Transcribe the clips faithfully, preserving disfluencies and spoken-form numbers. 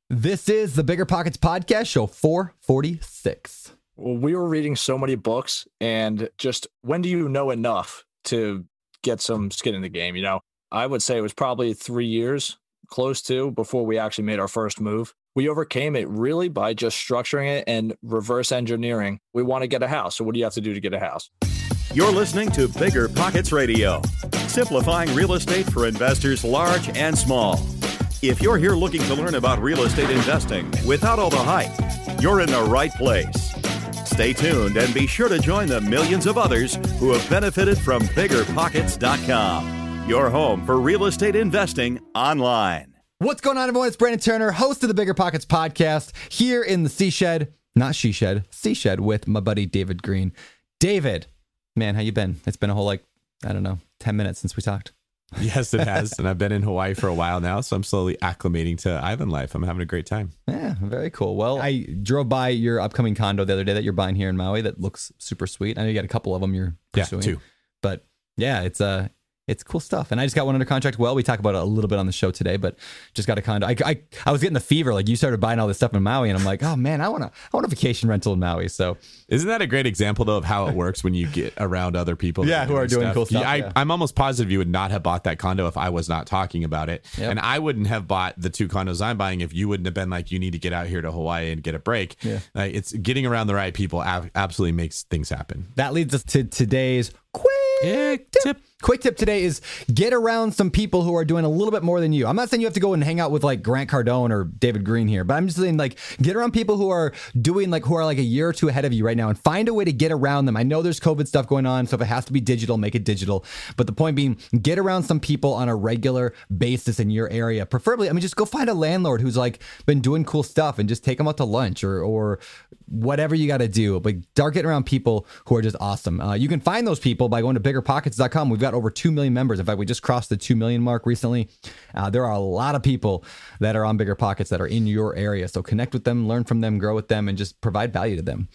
This is the Bigger Pockets Podcast, show four forty-six. Well, we were reading so many books, and just when do you know enough to get some skin in the game? You know, I would say it was probably three years, close to, before we actually made our first move. We overcame it really by just structuring it and reverse engineering. We want to get a house. So what do you have to do to get a house? You're listening to Bigger Pockets Radio, simplifying real estate for investors large and small. If you're here looking to learn about real estate investing without all the hype, you're in the right place. Stay tuned and be sure to join the millions of others who have benefited from bigger pockets dot com, your home for real estate investing online. What's going on, everyone? It's Brandon Turner, host of the Bigger Pockets Podcast, here in the Sea Shed, not She Shed, Sea Shed, with my buddy David Green. David, man, how you been? It's been a whole, like, I don't know, ten minutes since we talked. Yes, it has. And I've been in Hawaii for a while now, so I'm slowly acclimating to island life. I'm having a great time. Yeah, very cool. Well, I drove by your upcoming condo the other day that you're buying here in Maui that looks super sweet. I know you got a couple of them you're pursuing. Yeah, two. But yeah, it's uh, it's cool stuff. And I just got one under contract. Well, we talk about it a little bit on the show today, but just got a condo. I, I, I was getting the fever. Like, you started buying all this stuff in Maui, and I'm like, oh man, I want to I want a vacation rental in Maui. So isn't that a great example, though, of how it works when you get around other people? Yeah, who are doing stuff? cool stuff. Yeah, I, yeah. I'm almost positive you would not have bought that condo if I was not talking about it. Yep. And I wouldn't have bought the two condos I'm buying if you wouldn't have been like, you need to get out here to Hawaii and get a break. Yeah. Like, it's getting around the right people ab- absolutely makes things happen. That leads us to today's quick Quick tip. tip. Quick tip today is get around some people who are doing a little bit more than you. I'm not saying you have to go and hang out with like Grant Cardone or David Green here, but I'm just saying, like, get around people who are doing like who are like a year or two ahead of you right now, and find a way to get around them. I know there's COVID stuff going on, so if it has to be digital, make it digital. But the point being, get around some people on a regular basis in your area. Preferably, I mean, just go find a landlord who's like been doing cool stuff and just take them out to lunch or or whatever you got to do. But start getting around people who are just awesome. Uh, you can find those people by going to bigger pockets dot com. We've got over two million members. In fact, we just crossed the two million mark recently. Uh, there are a lot of people that are on Bigger Pockets that are in your area. So connect with them, learn from them, grow with them, and just provide value to them.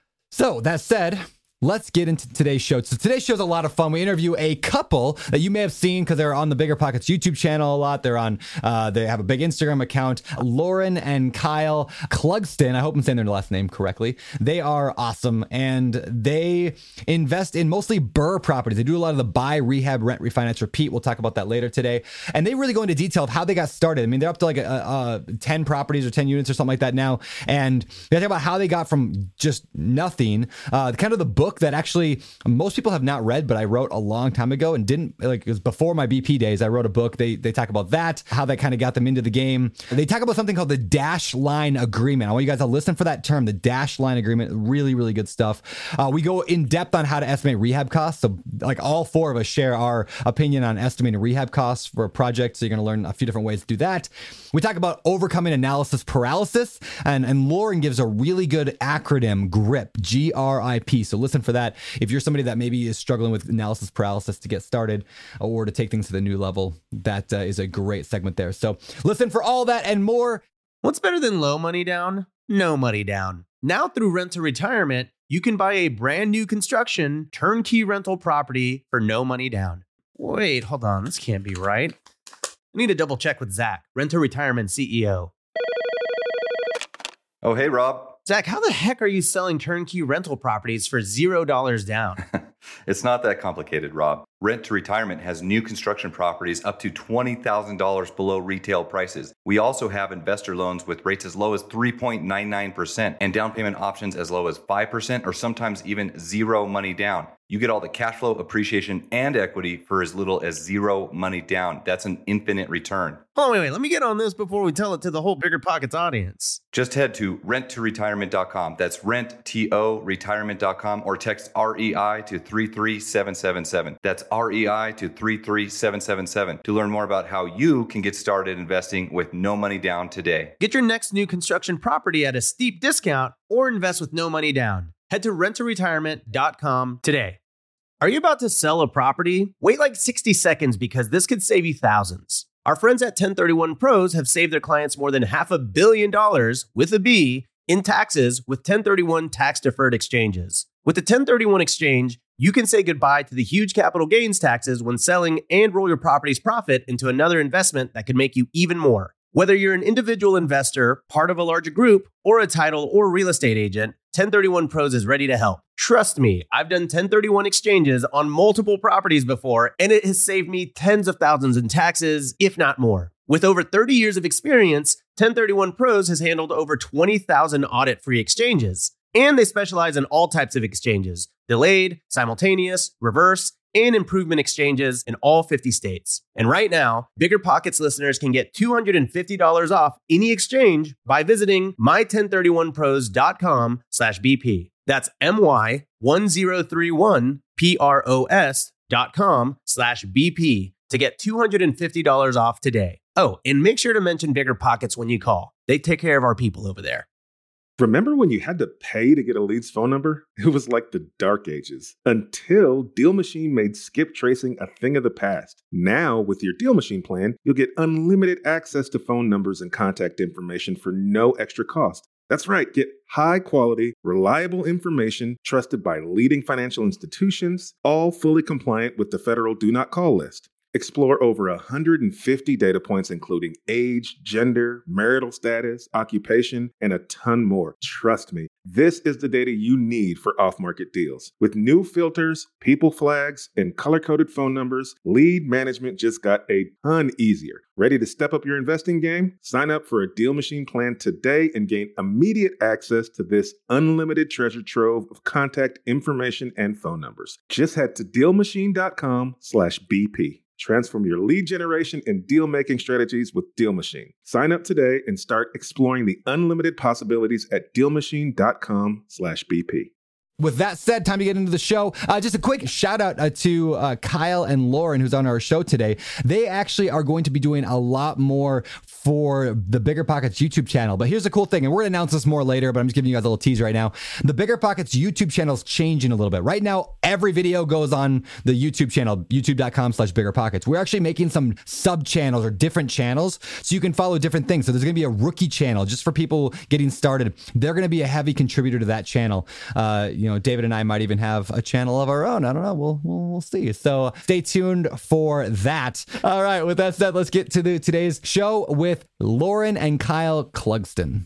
So that said, let's get into today's show. So today's show is a lot of fun. We interview a couple that you may have seen because they're on the Bigger Pockets YouTube channel a lot. They're on, uh, they have a big Instagram account. Lauren and Kyle Clugston. I hope I'm saying their last name correctly. They are awesome, and they invest in mostly BRRRR properties. They do a lot of the buy, rehab, rent, refinance, repeat. We'll talk about that later today. And they really go into detail of how they got started. I mean, they're up to like a, a, ten properties or ten units or something like that now. And they talk about how they got from just nothing, uh, kind of the book that actually most people have not read, but I wrote a long time ago and didn't, like, it was before my B P days. I wrote a book. They they talk about that, how that kind of got them into the game. They talk about something called the dash line agreement. I want you guys to listen for that term, the dash line agreement. Really, really good stuff. Uh, we go in depth on how to estimate rehab costs. So like all four of us share our opinion on estimating rehab costs for a project. So you're going to learn a few different ways to do that. We talk about overcoming analysis paralysis, and, and Lauren gives a really good acronym, GRIP, G R I P. So listen for that if you're somebody that maybe is struggling with analysis paralysis to get started or to take things to the new level. That uh, is a great segment there. So listen for all that and more. What's better than low money down? No money down. Now through Rent to Retirement, you can buy a brand new construction turnkey rental property for no money down. Wait, hold on. This can't be right. I need to double check with Zach, Rent to Retirement C E O. Oh, hey, Rob. Zach, how the heck are you selling turnkey rental properties for zero dollars down? It's not that complicated, Rob. Rent to Retirement has new construction properties up to twenty thousand dollars below retail prices. We also have investor loans with rates as low as three point nine nine percent and down payment options as low as five percent or sometimes even zero money down. You get all the cash flow, appreciation, and equity for as little as zero money down. That's an infinite return. Oh, wait, wait. Let me get on this before we tell it to the whole Bigger Pockets audience. Just head to rent to retirement dot com. That's rent to retirement dot com or text R E I to three three seven seven seven. That's R E I to three three seven seven seven to learn more about how you can get started investing with no money down today. Get your next new construction property at a steep discount or invest with no money down. Head to rent to retirement dot com today. Are you about to sell a property? Wait like sixty seconds because this could save you thousands. Our friends at ten thirty-one Pros have saved their clients more than half a billion dollars with a B in taxes with ten thirty-one tax-deferred exchanges. With the ten thirty-one exchange, you can say goodbye to the huge capital gains taxes when selling and roll your property's profit into another investment that could make you even more. Whether you're an individual investor, part of a larger group, or a title or real estate agent, ten thirty-one Pros is ready to help. Trust me, I've done ten thirty-one exchanges on multiple properties before, and it has saved me tens of thousands in taxes, if not more. With over thirty years of experience, ten thirty-one Pros has handled over twenty thousand audit-free exchanges. And they specialize in all types of exchanges: delayed, simultaneous, reverse, and improvement exchanges in all fifty states. And right now, Bigger Pockets listeners can get two hundred fifty dollars off any exchange by visiting my ten thirty-one pros dot com slash B P. That's my ten thirty-one pros dot com slash B P to get two hundred fifty dollars off today. Oh, and make sure to mention Bigger Pockets when you call. They take care of our people over there. Remember when you had to pay to get a lead's phone number? It was like the dark ages, until Deal Machine made skip tracing a thing of the past. Now, with your Deal Machine plan, you'll get unlimited access to phone numbers and contact information for no extra cost. That's right, get high-quality, reliable information trusted by leading financial institutions, all fully compliant with the federal Do Not Call list. Explore over one hundred fifty data points, including age, gender, marital status, occupation, and a ton more. Trust me, this is the data you need for off-market deals. With new filters, people flags, and color-coded phone numbers, lead management just got a ton easier. Ready to step up your investing game? Sign up for a Deal Machine plan today and gain immediate access to this unlimited treasure trove of contact information and phone numbers. Just head to deal machine dot com slash B P. Transform your lead generation and deal-making strategies with Deal Machine. Sign up today and start exploring the unlimited possibilities at deal machine dot com slash B P. With that said, time to get into the show. Uh, just a quick shout out uh, to uh, Kyle and Lauren, who's on our show today. They actually are going to be doing a lot more for the Bigger Pockets YouTube channel. But here's the cool thing, and we're going to announce this more later, but I'm just giving you guys a little tease right now. The Bigger Pockets YouTube channel is changing a little bit. Right now, every video goes on the YouTube channel, youtube dot com slash bigger pockets. We're actually making some sub channels or different channels so you can follow different things. So there's going to be a rookie channel just for people getting started. They're going to be a heavy contributor to that channel. Uh, you know, David and I might even have a channel of our own. I don't know. We'll, we'll, we'll see. So stay tuned for that. All right. With that said, let's get to the today's show with Lauren and Kyle Clugston.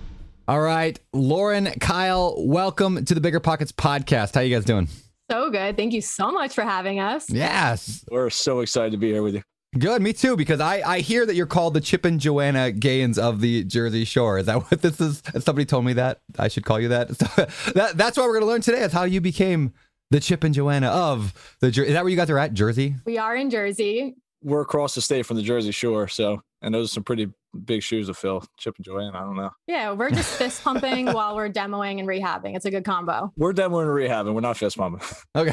All right. Lauren, Kyle, welcome to the Bigger Pockets podcast. How you guys doing? So good. Thank you so much for having us. Yes. We're so excited to be here with you. Good, me too, because I, I hear that you're called the Chip and Joanna Gaines of the Jersey Shore. Is that what this is? Somebody told me that I should call you that. So that that's what we're going to learn today is how you became the Chip and Joanna of the Jersey. Is that where you guys are at, Jersey? We are in Jersey. We're across the state from the Jersey Shore, so and those are some pretty big shoes to fill. Chip and Joanna, I don't know. Yeah, we're just fist pumping while we're demoing and rehabbing. It's a good combo. We're demoing and rehabbing. We're not fist pumping.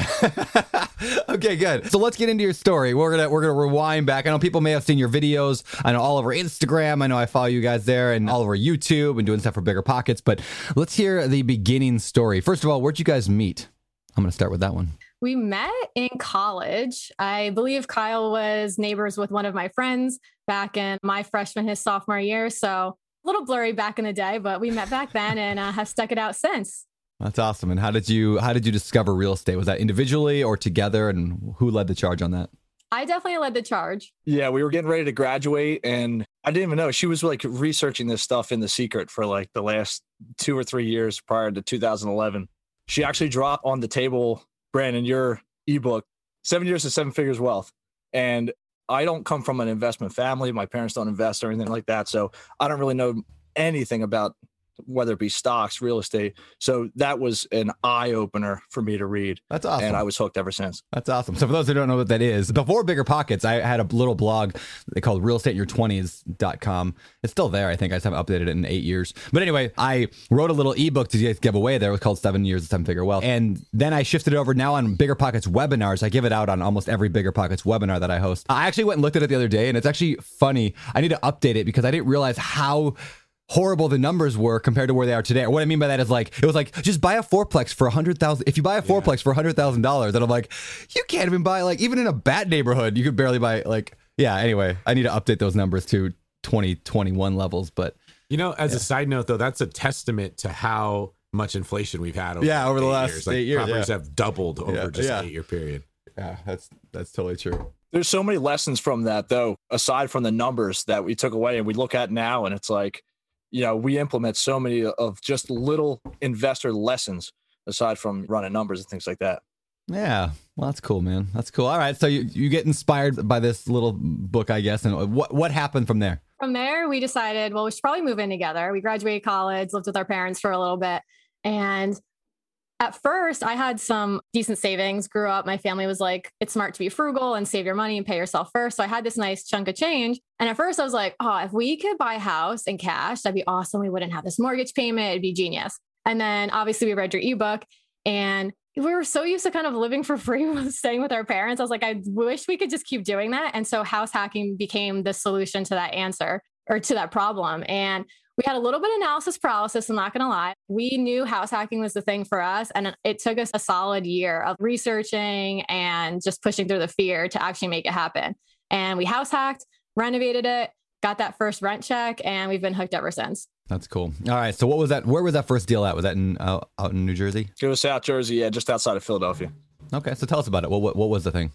Okay. Okay, good. So let's get into your story. We're gonna we're gonna rewind back. I know people may have seen your videos. I know all over Instagram. I know I follow you guys there, and all over YouTube and doing stuff for Bigger Pockets. But let's hear the beginning story. First of all, where'd you guys meet? I'm gonna start with that one. We met in college. I believe Kyle was neighbors with one of my friends back in my freshman, his sophomore year. So a little blurry back in the day, but we met back then and uh, have stuck it out since. That's awesome. And how did you how did you discover real estate? Was that individually or together? And who led the charge on that? I definitely led the charge. Yeah, we were getting ready to graduate, and I didn't even know. She was like researching this stuff in the secret for like the last two or three years prior to two thousand eleven. She actually dropped on the table, Brandon, your ebook, Seven Years to Seven Figures Wealth. And I don't come from an investment family. My parents don't invest or anything like that. So I don't really know anything about whether it be stocks, real estate. So that was an eye opener for me to read. That's awesome. And I was hooked ever since. That's awesome. So for those who don't know what that is, before Bigger Pockets, I had a little blog they called real estate in your twenties dot com. It's still there. I think I just haven't updated it in eight years. But anyway, I wrote a little ebook to give away there. It was called Seven Years to Seven Figure Wealth. And then I shifted it over now on Bigger Pockets webinars. I give it out on almost every Bigger Pockets webinar that I host. I actually went and looked at it the other day, and it's actually funny. I need to update it because I didn't realize how horrible the numbers were compared to where they are today. Or what I mean by that is like, it was like, just buy a fourplex for a hundred thousand. If you buy a fourplex yeah. for a hundred thousand dollars, and I'm like, you can't even buy, like, even in a bad neighborhood, you could barely buy, like, yeah. Anyway, I need to update those numbers to twenty twenty-one levels. But you know, as yeah. a side note though, that's a testament to how much inflation we've had over, yeah, over the last years. eight like, years. Properties yeah. have doubled over yeah. just yeah. an eight year period. Yeah, that's that's totally true. There's so many lessons from that, though, aside from the numbers that we took away and we look at now. And it's like, you know, we implement so many of just little investor lessons aside from running numbers and things like that. Yeah. Well, that's cool, man. That's cool. All right. So you, you get inspired by this little book, I guess. And what, what happened from there? From there, we decided, well, we should probably move in together. We graduated college, lived with our parents for a little bit. And at first, I had some decent savings, grew up. My family was like, it's smart to be frugal and save your money and pay yourself first. So I had this nice chunk of change. And at first I was like, oh, if we could buy a house in cash, that'd be awesome. We wouldn't have this mortgage payment. It'd be genius. And then obviously we read your ebook and we were so used to kind of living for free with staying with our parents. I was like, I wish we could just keep doing that. And so house hacking became the solution to that answer or to that problem. And we had a little bit of analysis paralysis, I'm not going to lie. We knew house hacking was the thing for us. And it took us a solid year of researching and just pushing through the fear to actually make it happen. And we house hacked, renovated it, got that first rent check, and we've been hooked ever since. That's cool. All right. So what was that? Where was that first deal at? Was that in uh, out in New Jersey? It was South Jersey, yeah, just outside of Philadelphia. Okay. So tell us about it. What, what, what was the thing?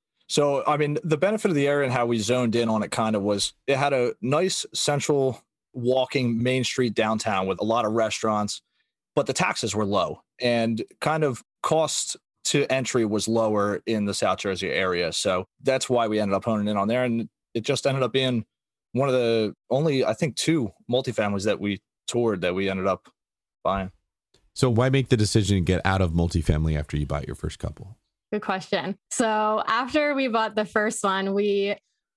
So, I mean, the benefit of the area and how we zoned in on it kind of was it had a nice central walking main street downtown with a lot of restaurants, but the taxes were low and kind of cost to entry was lower in the South Jersey area. So that's why we ended up honing in on there. And it just ended up being one of the only, I think, two multifamilies that we toured that we ended up buying. So why make the decision to get out of multifamily after you bought your first couple? Good question. So after we bought the first one, we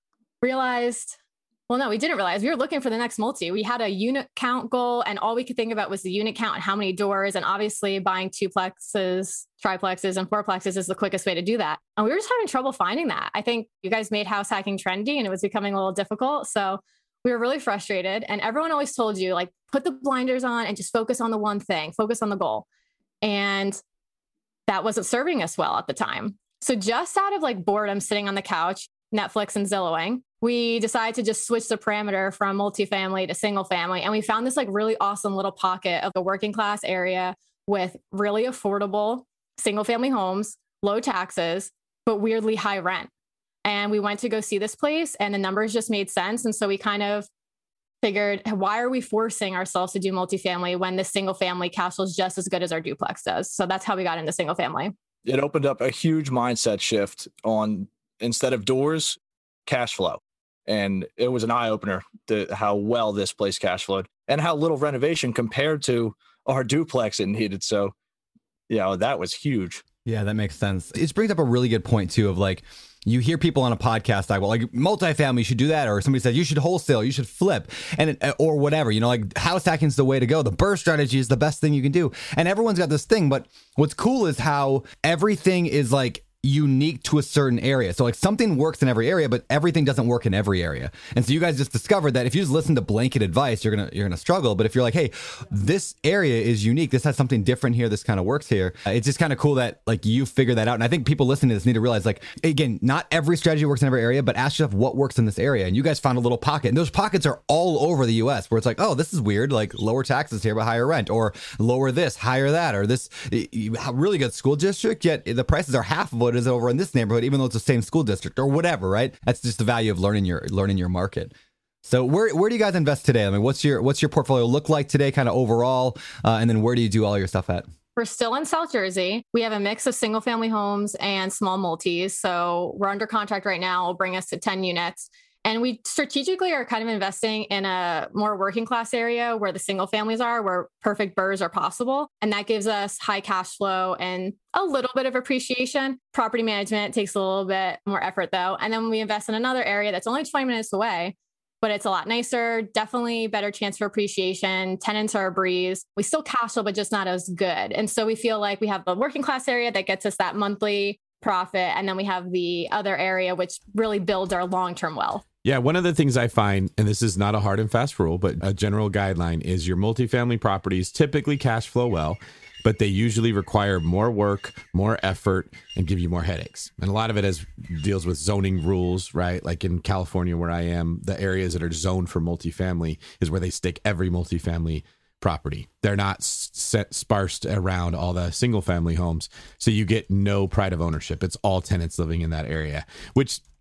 realized, well, no, we didn't realize we were looking for the next multi. We had a unit count goal and all we could think about was the unit count and how many doors. And obviously buying two plexes, triplexes and fourplexes is the quickest way to do that. And we were just having trouble finding that. I think you guys made house hacking trendy and it was becoming a little difficult. So we were really frustrated. And everyone always told you, like, put the blinders on and just focus on the one thing, focus on the goal. And that wasn't serving us well at the time. So just out of like boredom, sitting on the couch, Netflix and Zillowing, we decided to just switch the parameter from multifamily to single family. And we found this like really awesome little pocket of the working class area with really affordable single family homes, low taxes, but weirdly high rent. And we went to go see this place and the numbers just made sense. And so we kind of figured, why are we forcing ourselves to do multifamily when the single family cash flow is just as good as our duplex does? So that's how we got into single family. It opened up a huge mindset shift on, instead of doors, cash flow. And it was an eye opener to how well this place cash flowed and how little renovation compared to our duplex it needed. So, yeah, that was huge. Yeah, that makes sense. It brings up a really good point too of like, you hear people on a podcast like, well, like multifamily, you should do that. Or somebody says you should wholesale, you should flip and it, or whatever, you know, like house hacking is the way to go. The burst strategy is the best thing you can do. And everyone's got this thing. But what's cool is how everything is like unique to a certain area. So like something works in every area, but everything doesn't work in every area. And so you guys just discovered that if you just listen to blanket advice, you're going to, you're going to struggle. But if you're like, hey, this area is unique, this has something different here, this kind of works here. It's just kind of cool that like you figure that out. And I think people listening to this need to realize like, again, not every strategy works in every area, but ask yourself what works in this area. And you guys found a little pocket and those pockets are all over the U S where it's like, oh, this is weird. Like lower taxes here, but higher rent, or lower this, higher that, or this really good school district, yet the prices are half of what it is over in this neighborhood, even though it's the same school district or whatever, right? That's just the value of learning your learning your market. So where where do you guys invest today? I mean, what's your what's your portfolio look like today, kind of overall, uh, and then where do you do all your stuff at? We're still in South Jersey. We have a mix of single family homes and small multis. So we're under contract right now. Will bring us to ten units. And we strategically are kind of investing in a more working class area where the single families are, where perfect burrs are possible. And that gives us high cash flow and a little bit of appreciation. Property management takes a little bit more effort though. And then we invest in another area that's only twenty minutes away, but it's a lot nicer, definitely better chance for appreciation. Tenants are a breeze. We still cash flow, but just not as good. And so we feel like we have the working class area that gets us that monthly profit. And then we have the other area, which really builds our long-term wealth. Yeah, one of the things I find, and this is not a hard and fast rule, but a general guideline is your multifamily properties typically cash flow well, but they usually require more work, more effort, and give you more headaches. And a lot of it has deals with zoning rules, right? Like in California where I am, the areas that are zoned for multifamily is where they stick every multifamily property. They're not set sparsed around all the single family homes. So you get no pride of ownership. It's all tenants living in that area, which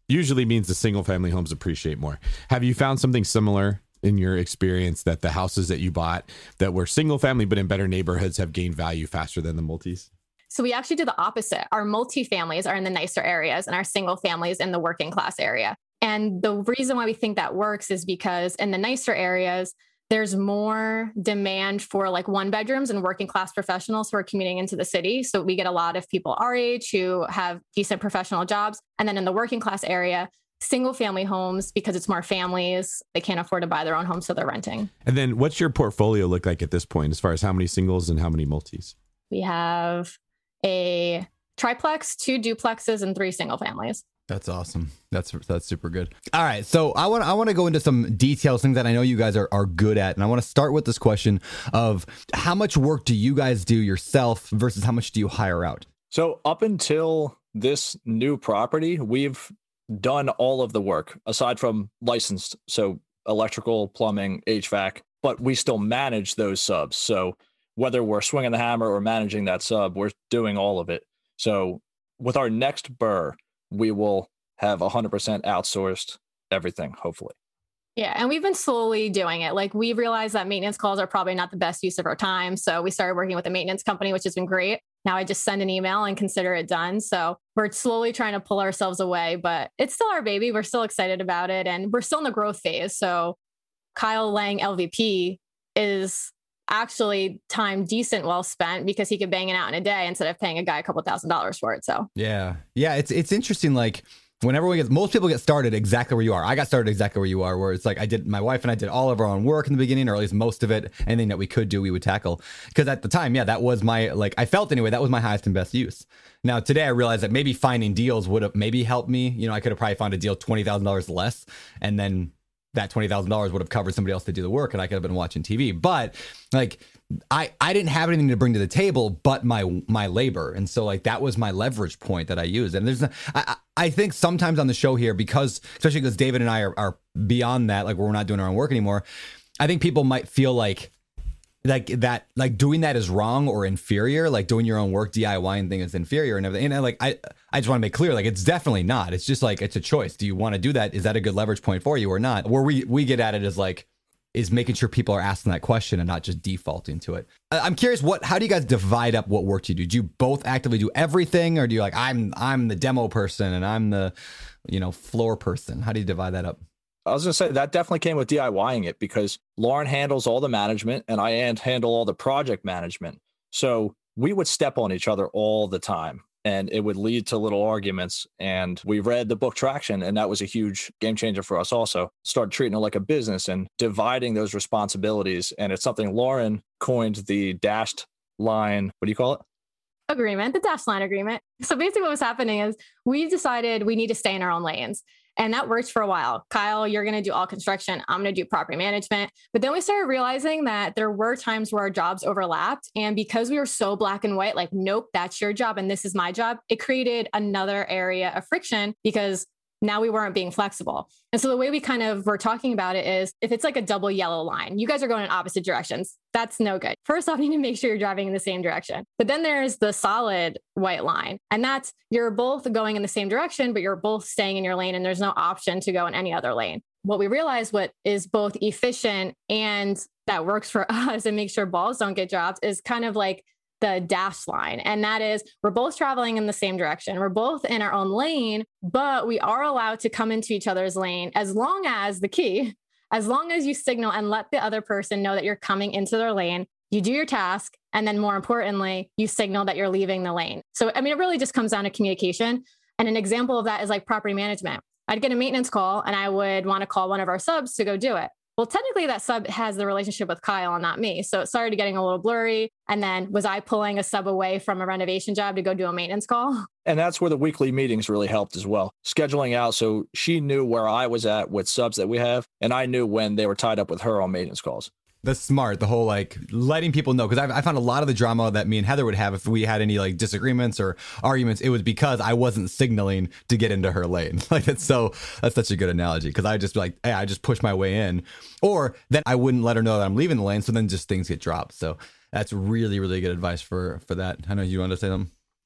usually means the single family homes appreciate more. Have you found something similar in your experience, that the houses that you bought that were single family but in better neighborhoods have gained value faster than the multis? So we actually do the opposite. Our multi-families are in the nicer areas and our single families in the working class area. And the reason why we think that works is because in the nicer areas, there's more demand for like one bedrooms and working class professionals who are commuting into the city. So we get a lot of people our age who have decent professional jobs. And then in the working class area, single family homes, because it's more families, they can't afford to buy their own home, so they're renting. And then what's your portfolio look like at this point as far as how many singles and how many multis? We have a triplex, two duplexes, and three single families. That's awesome. That's that's super good. All right, so I want I want to go into some details, things that I know you guys are, are good at, and I want to start with this question of how much work do you guys do yourself versus how much do you hire out? So up until this new property, we've done all of the work aside from licensed, so electrical, plumbing, H V A C, but we still manage those subs. So whether we're swinging the hammer or managing that sub, we're doing all of it. So with our next burr, we will have one hundred percent outsourced everything, hopefully. Yeah, and we've been slowly doing it. Like, we realized that maintenance calls are probably not the best use of our time. So we started working with a maintenance company, which has been great. Now I just send an email and consider it done. So we're slowly trying to pull ourselves away, but it's still our baby. We're still excited about it. And we're still in the growth phase. So Kyle laying L V P is actually time decent well spent because he could bang it out in a day instead of paying a guy a couple thousand dollars for it. So yeah, yeah, it's it's interesting. Like whenever we get, most people get started exactly where you are. I got started exactly where you are, where it's like I did, my wife and I did all of our own work in the beginning, or at least most of it. Anything that we could do, we would tackle. Because at the time, yeah, that was my, like, I felt anyway, that was my highest and best use. Now, today I realize that maybe finding deals would have maybe helped me. You know, I could have probably found a deal twenty thousand dollars less, and then that twenty thousand dollars would have covered somebody else to do the work, and I could have been watching T V. But like, I, I didn't have anything to bring to the table but my my labor. And so like that was my leverage point that I used. And there's I I think sometimes on the show here, because especially because David and I are, are beyond that, like we're not doing our own work anymore, I think people might feel like like that like doing that is wrong or inferior, like doing your own work, DIYing thing is inferior and everything. And I, like I I just want to make clear, like it's definitely not. It's just like it's a choice. Do you want to do that? Is that a good leverage point for you or not? Where we we get at it is like is making sure people are asking that question and not just defaulting to it. I'm curious, what, how do you guys divide up what work you do? Do you both actively do everything, or do you like, I'm, I'm the demo person and I'm the, you know, floor person? How do you divide that up? I was gonna say that definitely came with DIYing it, because Lauren handles all the management and I handle all the project management. So we would step on each other all the time, and it would lead to little arguments. And we read the book Traction, and that was a huge game changer for us also. Started treating it like a business and dividing those responsibilities. And it's something Lauren coined, the dashed line. What do you call it? Agreement, the dashed line agreement. So basically what was happening is we decided we need to stay in our own lanes. And that worked for a while. Kyle, you're going to do all construction. I'm going to do property management. But then we started realizing that there were times where our jobs overlapped. And because we were so black and white, like, nope, that's your job and this is my job, it created another area of friction because now we weren't being flexible. And so the way we kind of were talking about it is, if it's like a double yellow line, you guys are going in opposite directions. That's no good. First off, you need to make sure you're driving in the same direction. But then there's the solid white line. And that's, you're both going in the same direction, but you're both staying in your lane and there's no option to go in any other lane. What we realized, what is both efficient and that works for us and make sure balls don't get dropped, is kind of like the dash line. And that is, we're both traveling in the same direction. We're both in our own lane, but we are allowed to come into each other's lane as long as the key, as long as you signal and let the other person know that you're coming into their lane, you do your task. And then more importantly, you signal that you're leaving the lane. So, I mean, it really just comes down to communication. And an example of that is like property management. I'd get a maintenance call and I would want to call one of our subs to go do it. Well, technically that sub has the relationship with Kyle and not me. So it started getting a little blurry. And then was I pulling a sub away from a renovation job to go do a maintenance call? And that's where the weekly meetings really helped as well. Scheduling out so she knew where I was at with subs that we have, and I knew when they were tied up with her on maintenance calls. That's smart. The whole like letting people know, because I found a lot of the drama that me and Heather would have if we had any like disagreements or arguments, it was because I wasn't signaling to get into her lane. Like that's so that's such a good analogy, because I just like, hey, I just push my way in, or then I wouldn't let her know that I'm leaving the lane. So then just things get dropped. So that's really, really good advice for for that. I know you wanted to say something.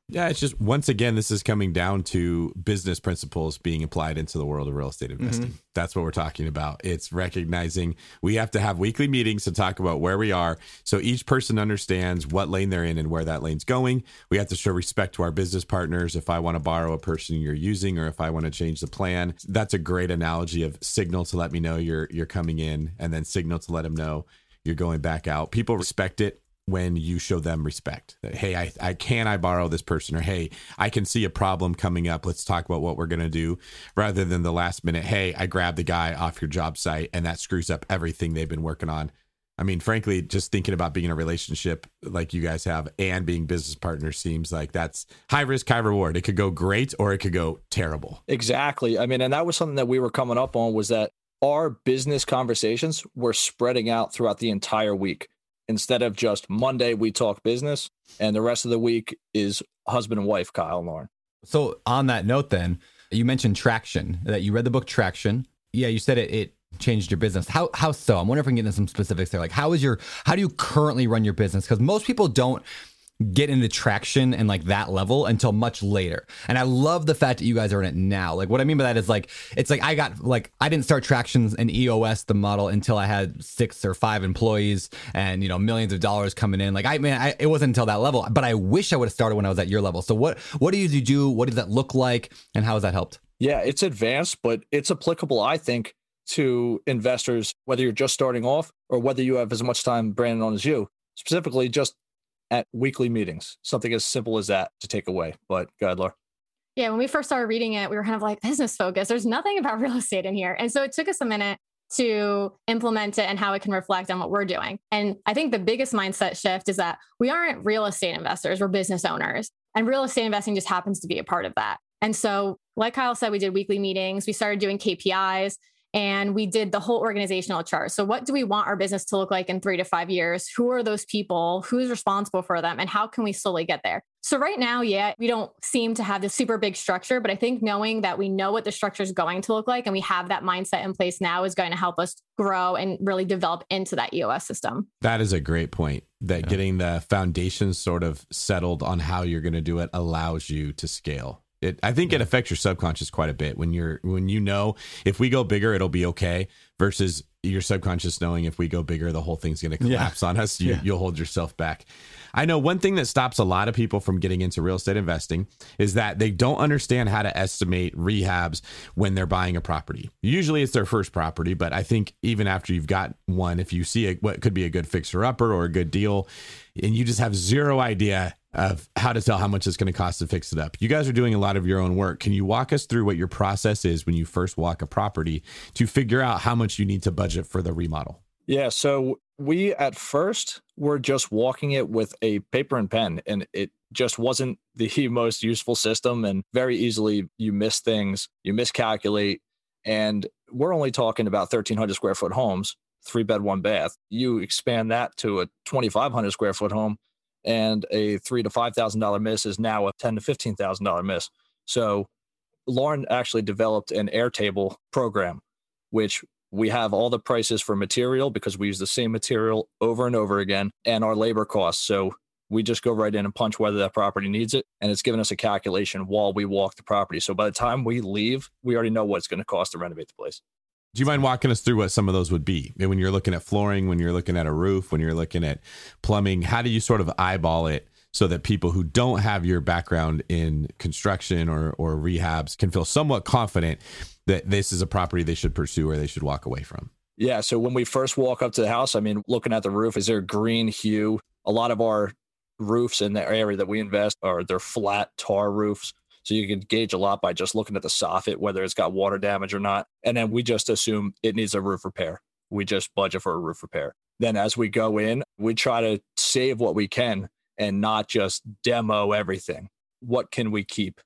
Yeah, it's just, once again, this is coming down to business principles being applied into the world of real estate investing. Mm-hmm. That's what we're talking about. It's recognizing we have to have weekly meetings to talk about where we are, so each person understands what lane they're in and where that lane's going. We have to show respect to our business partners. If I want to borrow a person you're using, or if I want to change the plan, that's a great analogy of signal to let me know you're you're coming in, and then signal to let them know you're going back out. People respect it when you show them respect. That, hey, I, I can I borrow this person, or hey, I can see a problem coming up. Let's talk about what we're going to do, rather than the last minute, hey, I grabbed the guy off your job site and that screws up everything they've been working on. I mean, frankly, just thinking about being in a relationship like you guys have and being business partners seems like that's high risk, high reward. It could go great or it could go terrible. Exactly. I mean, and that was something that we were coming up on, was that our business conversations were spreading out throughout the entire week. Instead of just Monday, we talk business, and the rest of the week is husband and wife, Kyle and Lauren. So on that note, then, you mentioned Traction, that you read the book Traction. Yeah, you said it, it changed your business. How how so? I'm wondering if we can get into some specifics there. Like, how is your how do you currently run your business? Because most people don't get into Traction and like that level until much later. And I love the fact that you guys are in it now. Like, what I mean by that is like, it's like I got like, I didn't start Tractions and E O S, the model, until I had six or five employees and, you know, millions of dollars coming in. Like, I mean, I, it wasn't until that level, but I wish I would have started when I was at your level. So what, what do you do? What does that look like? And how has that helped? Yeah, it's advanced, but it's applicable, I think, to investors, whether you're just starting off or whether you have as much time, Brandon, on as you, specifically just at weekly meetings, something as simple as that to take away. But go ahead, Laura. Yeah, when we first started reading it, we were kind of like, business focused. There's nothing about real estate in here. And so it took us a minute to implement it and how it can reflect on what we're doing. And I think the biggest mindset shift is that we aren't real estate investors, we're business owners. And real estate investing just happens to be a part of that. And so, like Kyle said, we did weekly meetings, we started doing K P Is, and we did the whole organizational chart. So what do we want our business to look like in three to five years? Who are those people? Who's responsible for them? And how can we slowly get there? So right now, yeah, we don't seem to have this super big structure, but I think knowing that we know what the structure is going to look like and we have that mindset in place now is going to help us grow and really develop into that E O S system. That is a great point, that yeah. getting the foundation sort of settled on how you're going to do it allows you to scale. It, I think it affects your subconscious quite a bit when you're when you know if we go bigger, it'll be okay, versus your subconscious knowing if we go bigger, the whole thing's going to collapse yeah. on us. You, yeah. You'll hold yourself back. I know one thing that stops a lot of people from getting into real estate investing is that they don't understand how to estimate rehabs when they're buying a property. Usually it's their first property, but I think even after you've got one, if you see a, what could be a good fixer upper or a good deal, and you just have zero idea of how to tell how much it's going to cost to fix it up. You guys are doing a lot of your own work. Can you walk us through what your process is when you first walk a property to figure out how much you need to budget for the remodel? Yeah, so we at first were just walking it with a paper and pen, and it just wasn't the most useful system. And very easily you miss things, you miscalculate. And we're only talking about thirteen hundred square foot homes, three bed, one bath. You expand that to a twenty-five hundred square foot home, and a three to five thousand dollar miss is now a ten to fifteen thousand dollar miss. So Lauren actually developed an Airtable program, which we have all the prices for material because we use the same material over and over again, and our labor costs. So we just go right in and punch whether that property needs it, and it's giving us a calculation while we walk the property. So by the time we leave, we already know what it's going to cost to renovate the place. Do you mind walking us through what some of those would be? When you're looking at flooring, when you're looking at a roof, when you're looking at plumbing, how do you sort of eyeball it so that people who don't have your background in construction or, or rehabs can feel somewhat confident that this is a property they should pursue or they should walk away from? Yeah. So when we first walk up to the house, I mean, looking at the roof, is there a green hue? A lot of our roofs in the area that we invest are they're flat tar roofs. So you can gauge a lot by just looking at the soffit, whether it's got water damage or not. And then we just assume it needs a roof repair. We just budget for a roof repair. Then as we go in, we try to save what we can and not just demo everything. What can we keep?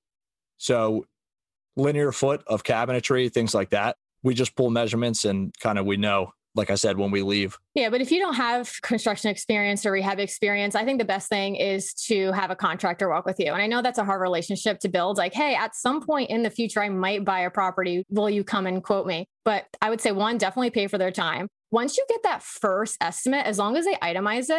So linear foot of cabinetry, things like that. We just pull measurements and kind of we know, like I said, when we leave. Yeah, but if you don't have construction experience or rehab experience, I think the best thing is to have a contractor walk with you. And I know that's a hard relationship to build. Like, hey, at some point in the future, I might buy a property. Will you come and quote me? But I would say one, definitely pay for their time. Once you get that first estimate, as long as they itemize it,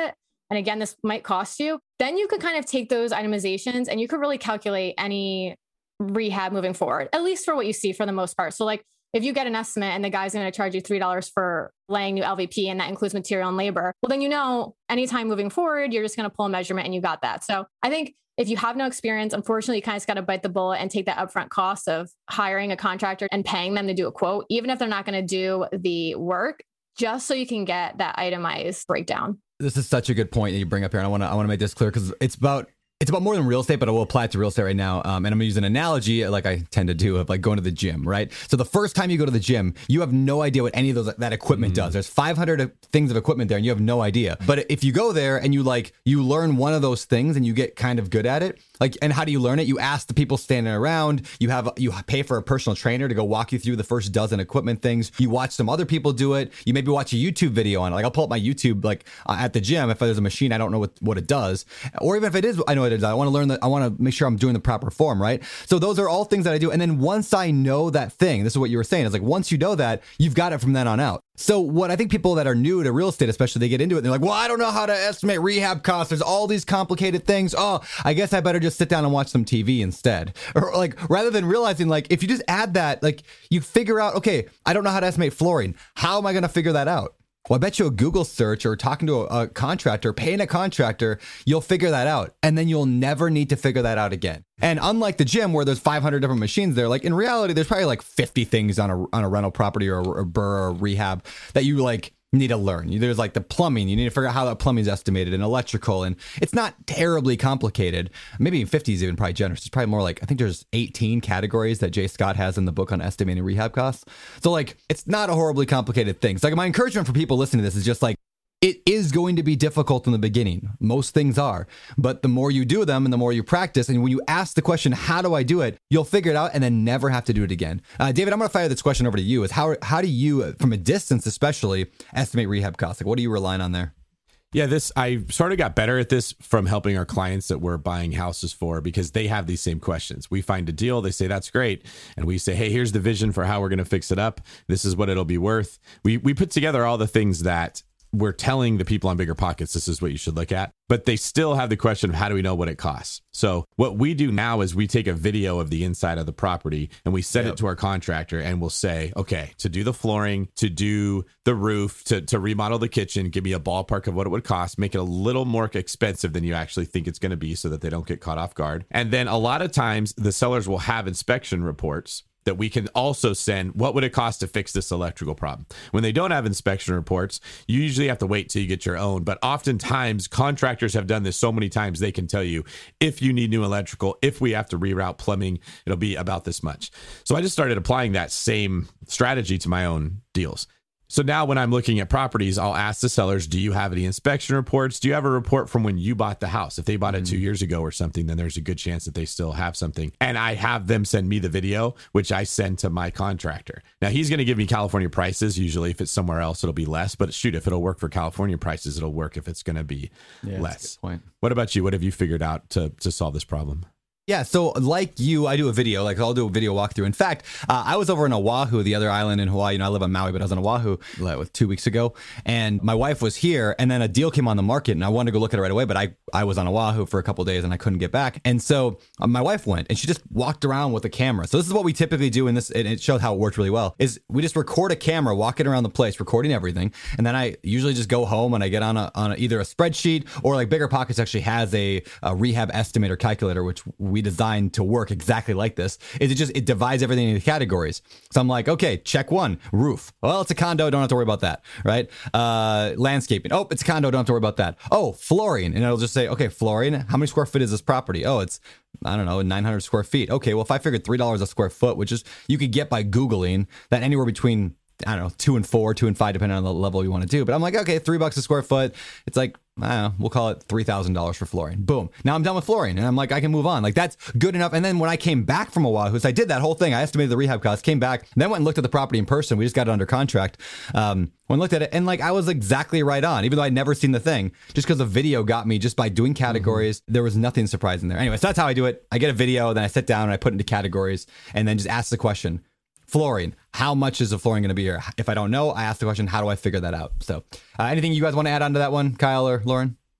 and again, this might cost you, then you could kind of take those itemizations and you could really calculate any rehab moving forward, at least for what you see for the most part. So like if you get an estimate and the guy's going to charge you three dollars for laying new L V P and that includes material and labor, well, then you know, anytime moving forward, you're just going to pull a measurement and you got that. So I think if you have no experience, unfortunately, you kind of just got to bite the bullet and take that upfront cost of hiring a contractor and paying them to do a quote, even if they're not going to do the work, just so you can get that itemized breakdown. This is such a good point that you bring up here. And I want to I want to make this clear because it's about It's about more than real estate, but I will apply it to real estate right now. Um, and I'm going to use an analogy like I tend to do of like going to the gym, right? So the first time you go to the gym, you have no idea what any of those that equipment mm. does. There's five hundred things of equipment there and you have no idea. But if you go there and you like, you learn one of those things and you get kind of good at it, like, and how do you learn it? You ask the people standing around, you have, you pay for a personal trainer to go walk you through the first dozen equipment things. You watch some other people do it. You maybe watch a YouTube video on it. Like I'll pull up my YouTube, like uh, at the gym, if there's a machine, I don't know what, what it does. Or even if it is, I know what it does. I want to learn that. I want to make sure I'm doing the proper form, right? So those are all things that I do. And then once I know that thing, this is what you were saying, is like, once you know that, you've got it from then on out. So what I think people that are new to real estate, especially, they get into it, and they're like, well, I don't know how to estimate rehab costs. There's all these complicated things. Oh, I guess I better just sit down and watch some T V instead. Or like, rather than realizing, like, if you just add that, like, you figure out, okay, I don't know how to estimate flooring. How am I going to figure that out? Well, I bet you a Google search or talking to a, a contractor, paying a contractor, you'll figure that out. And then you'll never need to figure that out again. And unlike the gym where there's five hundred different machines there, like in reality, there's probably like fifty things on a on a rental property or a burr or rehab that you like need to learn. There's like the plumbing. You need to figure out how that plumbing is estimated, and electrical. And it's not terribly complicated. Maybe fifty is even probably generous. It's probably more like, I think there's eighteen categories that Jay Scott has in the book on estimating rehab costs. So like, it's not a horribly complicated thing. So like my encouragement for people listening to this is just like, it is going to be difficult in the beginning. Most things are. But the more you do them and the more you practice, and when you ask the question, how do I do it? You'll figure it out and then never have to do it again. Uh, David, I'm going to fire this question over to you. Is how, how do you, from a distance especially, estimate rehab costs? Like, what are you relying on there? Yeah, this, I sort of got better at this from helping our clients that we're buying houses for, because they have these same questions. We find a deal, they say, that's great. And we say, hey, here's the vision for how we're going to fix it up. This is what it'll be worth. We we put together all the things that we're telling the people on Bigger Pockets, this is what you should look at, but they still have the question of how do we know what it costs? So what we do now is we take a video of the inside of the property and we send yep. it to our contractor, and we'll say, okay, to do the flooring, to do the roof, to, to remodel the kitchen, give me a ballpark of what it would cost, make it a little more expensive than you actually think it's going to be so that they don't get caught off guard. And then a lot of times the sellers will have inspection reports that we can also send. What would it cost to fix this electrical problem? When they don't have inspection reports, you usually have to wait till you get your own. But oftentimes contractors have done this so many times, they can tell you, if you need new electrical, if we have to reroute plumbing, it'll be about this much. So I just started applying that same strategy to my own deals. So now when I'm looking at properties, I'll ask the sellers, do you have any inspection reports? Do you have a report from when you bought the house? If they bought it two years ago or something, then there's a good chance that they still have something. And I have them send me the video, which I send to my contractor. Now he's going to give me California prices. Usually if it's somewhere else, it'll be less. But shoot, if it'll work for California prices, it'll work if it's going to be yeah, less. That's a good point. What about you? What have you figured out to, to solve this problem? Yeah, so like you, I do a video, like I'll do a video walkthrough. In fact, uh, I was over in Oahu, the other island in Hawaii. You know, I live on Maui, but I was on Oahu like, two weeks ago. And my wife was here, and then a deal came on the market, and I wanted to go look at it right away, but I, I was on Oahu for a couple of days, and I couldn't get back. And so uh, my wife went, and she just walked around with a camera. So this is what we typically do, in this, and it showed how it worked really well, is we just record a camera walking around the place, recording everything. And then I usually just go home, and I get on, a, on a, either a spreadsheet, or like Bigger Pockets actually has a, a rehab estimator calculator, which we designed to work exactly like this. Is it just, it divides everything into categories. So I'm like, okay, check one, roof. Well, it's a condo, don't have to worry about that, right? Uh, landscaping. Oh, it's a condo, don't have to worry about that. Oh, flooring. And it'll just say, okay, flooring, how many square feet is this property? Oh, it's, I don't know, nine hundred square feet. Okay, well, if I figured three dollars a square foot, which is, you could get by Googling that anywhere between, I don't know, two and four, two and five, depending on the level you want to do. But I'm like, okay, three bucks a square foot. It's like, I don't know, we'll call it three thousand dollars for flooring. Boom. Now I'm done with flooring. And I'm like, I can move on. Like, that's good enough. And then when I came back from Oahu, so I did that whole thing. I estimated the rehab costs, came back, then went and looked at the property in person. We just got it under contract. Um, when I looked at it, and like, I was exactly right on, even though I'd never seen the thing, just because the video got me just by doing categories. Mm-hmm. There was nothing surprising there. Anyway, so that's how I do it. I get a video, then I sit down and I put it into categories, and then just ask the question, flooring, how much is the flooring going to be here? If I don't know, I ask the question, how do I figure that out? So uh, anything you guys want to add on to that one, Kyle or Lauren?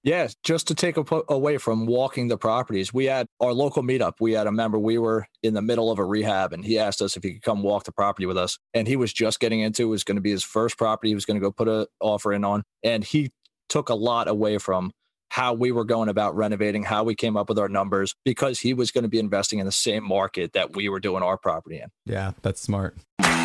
Yeah, just to take a, away from walking the properties, we had our local meetup. We had a member, we were in the middle of a rehab, and he asked us if he could come walk the property with us. And he was just getting into it. It was going to be his first property. He was going to go put an offer in on. And he took a lot away from how we were going about renovating, how we came up with our numbers, because he was going to be investing in the same market that we were doing our property in. Yeah, that's smart.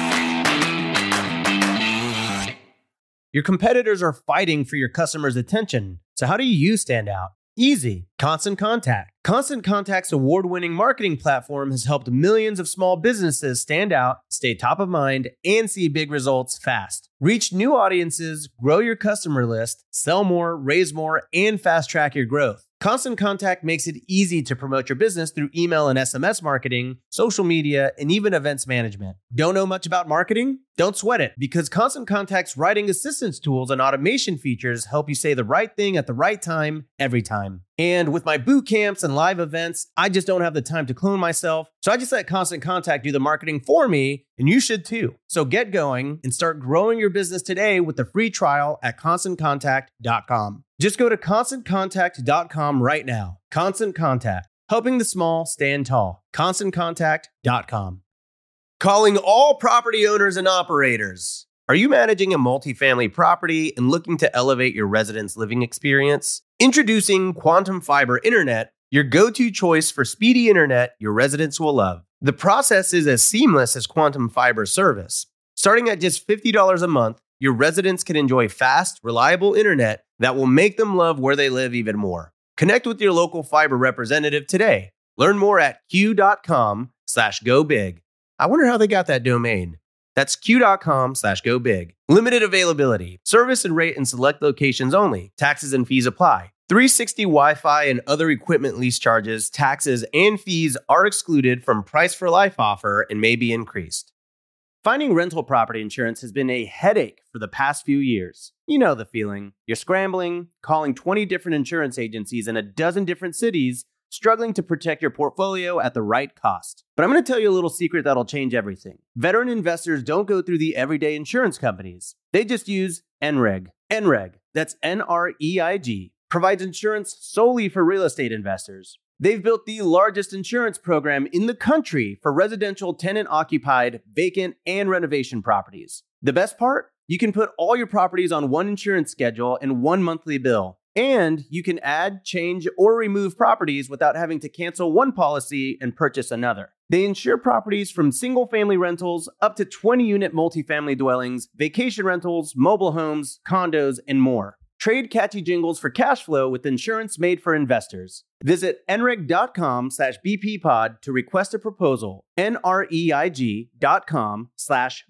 Your competitors are fighting for your customers' attention. So how do you stand out? Easy. Constant Contact. Constant Contact's award-winning marketing platform has helped millions of small businesses stand out, stay top of mind, and see big results fast. Reach new audiences, grow your customer list, sell more, raise more, and fast-track your growth. Constant Contact makes it easy to promote your business through email and S M S marketing, social media, and even events management. Don't know much about marketing? Don't sweat it, because Constant Contact's writing assistance tools and automation features help you say the right thing at the right time, every time. And with my boot camps and live events, I just don't have the time to clone myself. So I just let Constant Contact do the marketing for me, and you should too. So get going and start growing your business today with the free trial at constant contact dot com. Just go to constant contact dot com right now. Constant Contact, helping the small stand tall. constant contact dot com. Calling all property owners and operators. Are you managing a multifamily property and looking to elevate your residents' living experience? Introducing Quantum Fiber Internet, your go-to choice for speedy internet your residents will love. The process is as seamless as Quantum Fiber service. Starting at just fifty dollars a month, your residents can enjoy fast, reliable internet that will make them love where they live even more. Connect with your local fiber representative today. Learn more at q.com slash go big. I wonder how they got that domain. That's q.com slash go big. Limited availability. Service and rate in select locations only. Taxes and fees apply. three sixty Wi-Fi and other equipment lease charges, taxes, and fees are excluded from price for life offer and may be increased. Finding rental property insurance has been a headache for the past few years. You know the feeling. You're scrambling, calling twenty different insurance agencies in a dozen different cities, struggling to protect your portfolio at the right cost. But I'm going to tell you a little secret that'll change everything. Veteran investors don't go through the everyday insurance companies. They just use N R E G. N R E G, that's N R E I G, provides insurance solely for real estate investors. They've built the largest insurance program in the country for residential tenant-occupied, vacant, and renovation properties. The best part? You can put all your properties on one insurance schedule and one monthly bill. And you can add, change, or remove properties without having to cancel one policy and purchase another. They insure properties from single-family rentals up to twenty-unit multifamily dwellings, vacation rentals, mobile homes, condos, and more. Trade catchy jingles for cash flow with insurance made for investors. Visit nreg.com slash bppod to request a proposal. N-R-E-I-G dot com slash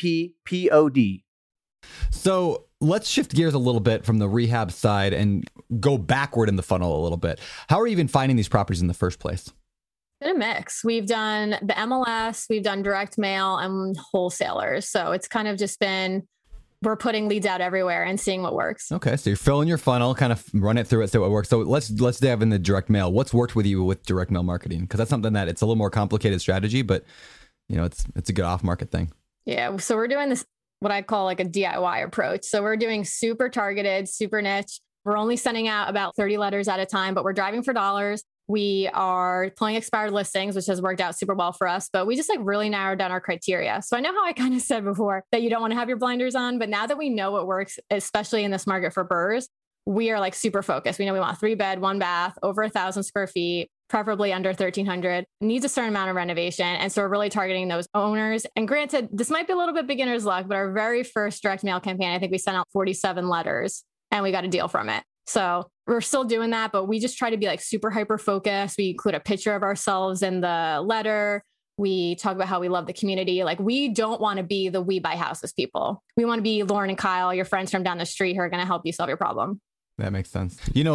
B-P-P-O-D. So let's shift gears a little bit from the rehab side and go backward in the funnel a little bit. How are you even finding these properties in the first place? Been a mix. We've done the M L S, we've done direct mail and wholesalers. So it's kind of just been, we're putting leads out everywhere and seeing what works. Okay, so you're filling your funnel, kind of run it through it, see what works. So let's let's dive into direct mail. What's worked with you with direct mail marketing? Because that's something that it's a little more complicated strategy, but you know it's it's a good off market thing. Yeah, so we're doing this what I call like a D I Y approach. So we're doing super targeted, super niche. We're only sending out about thirty letters at a time, but we're driving for dollars. We are pulling expired listings, which has worked out super well for us, but we just like really narrowed down our criteria. So I know how I kind of said before that you don't want to have your blinders on, but now that we know what works, especially in this market for burrs, we are like super focused. We know we want three bed, one bath, over a thousand square feet, preferably under thirteen hundred, needs a certain amount of renovation. And so we're really targeting those owners. And granted, this might be a little bit beginner's luck, but our very first direct mail campaign, I think we sent out forty-seven letters and we got a deal from it. So we're still doing that, but we just try to be like super hyper focused. We include a picture of ourselves in the letter. We talk about how we love the community. Like we don't want to be the we buy houses people. We want to be Lauren and Kyle, your friends from down the street who are going to help you solve your problem. That makes sense. You know,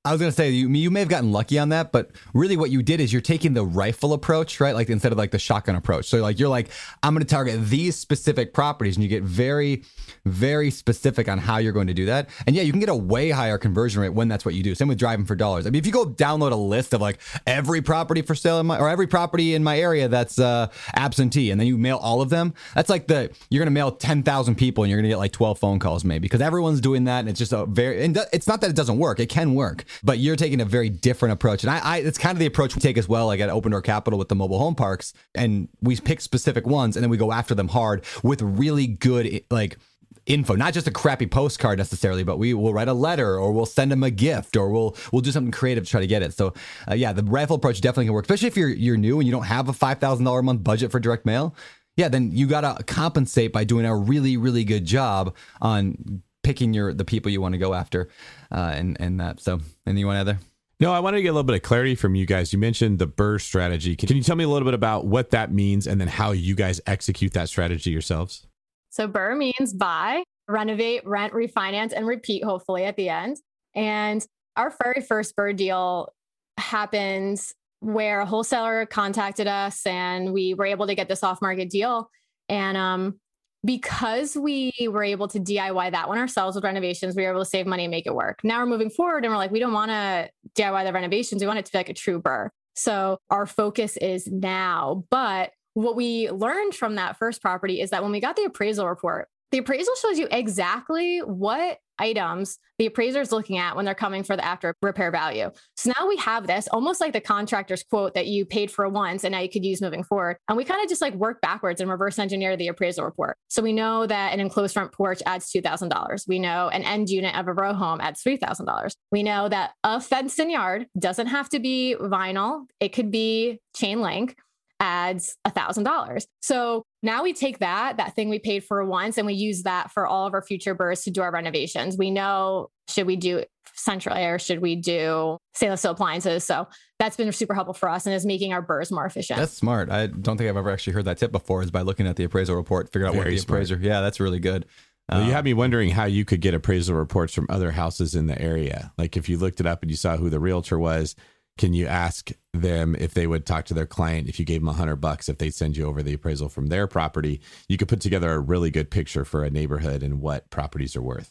I was going to say, you, you may have gotten lucky on that, but really what you did is you're taking the rifle approach, right? Like instead of like the shotgun approach. So like, you're like, I'm going to target these specific properties, and you get very, very specific on how you're going to do that. And yeah, you can get a way higher conversion rate when that's what you do. Same with driving for dollars. I mean, if you go download a list of like every property for sale in my, or every property in my area that's uh, absentee, and then you mail all of them, that's like the, you're going to mail ten thousand people and you're going to get like twelve phone calls maybe, because everyone's doing that. And it's just a very, and it's not that it doesn't work. It can work, but you're taking a very different approach. And I, I it's kind of the approach we take as well, like at Open Door Capital with the mobile home parks. And we pick specific ones and then we go after them hard with really good, like, info, not just a crappy postcard necessarily, but we will write a letter or we'll send them a gift or we'll we'll do something creative to try to get it. So uh, yeah, the rifle approach definitely can work, especially if you're you're new and you don't have a five thousand dollars a month budget for direct mail. Yeah, then you got to compensate by doing a really, really good job on picking your the people you want to go after uh, and, and that. So anything you want to add there? No, I wanted to get a little bit of clarity from you guys. You mentioned the BRRRR strategy. Can you tell me a little bit about what that means and then how you guys execute that strategy yourselves? So BRRRR means buy, renovate, rent, refinance, and repeat, hopefully at the end. And our very first BRRRR deal happened where a wholesaler contacted us and we were able to get this off-market deal. And um, because we were able to D I Y that one ourselves with renovations, we were able to save money and make it work. Now we're moving forward and we're like, we don't want to D I Y the renovations. We want it to be like a true BRRRR. So our focus is now. But what we learned from that first property is that when we got the appraisal report, the appraisal shows you exactly what items the appraiser is looking at when they're coming for the after repair value. So now we have this almost like the contractor's quote that you paid for once and now you could use moving forward. And we kind of just like work backwards and reverse engineer the appraisal report. So we know that an enclosed front porch adds two thousand dollars. We know an end unit of a row home adds three thousand dollars. We know that a fenced in yard doesn't have to be vinyl. It could be chain link, adds a thousand dollars. So now we take that, that thing we paid for once, and we use that for all of our future BRRRRs to do our renovations. We know, should we do central air? Should we do stainless steel appliances? So that's been super helpful for us and is making our BRRRRs more efficient. That's smart. I don't think I've ever actually heard that tip before, is by looking at the appraisal report, figure out Very what the smart. appraiser, yeah, that's really good. Well, you had me wondering how you could get appraisal reports from other houses in the area. Like if you looked it up and you saw who the realtor was, can you ask them if they would talk to their client if you gave them a hundred bucks, if they'd send you over the appraisal from their property? You could put together a really good picture for a neighborhood and what properties are worth.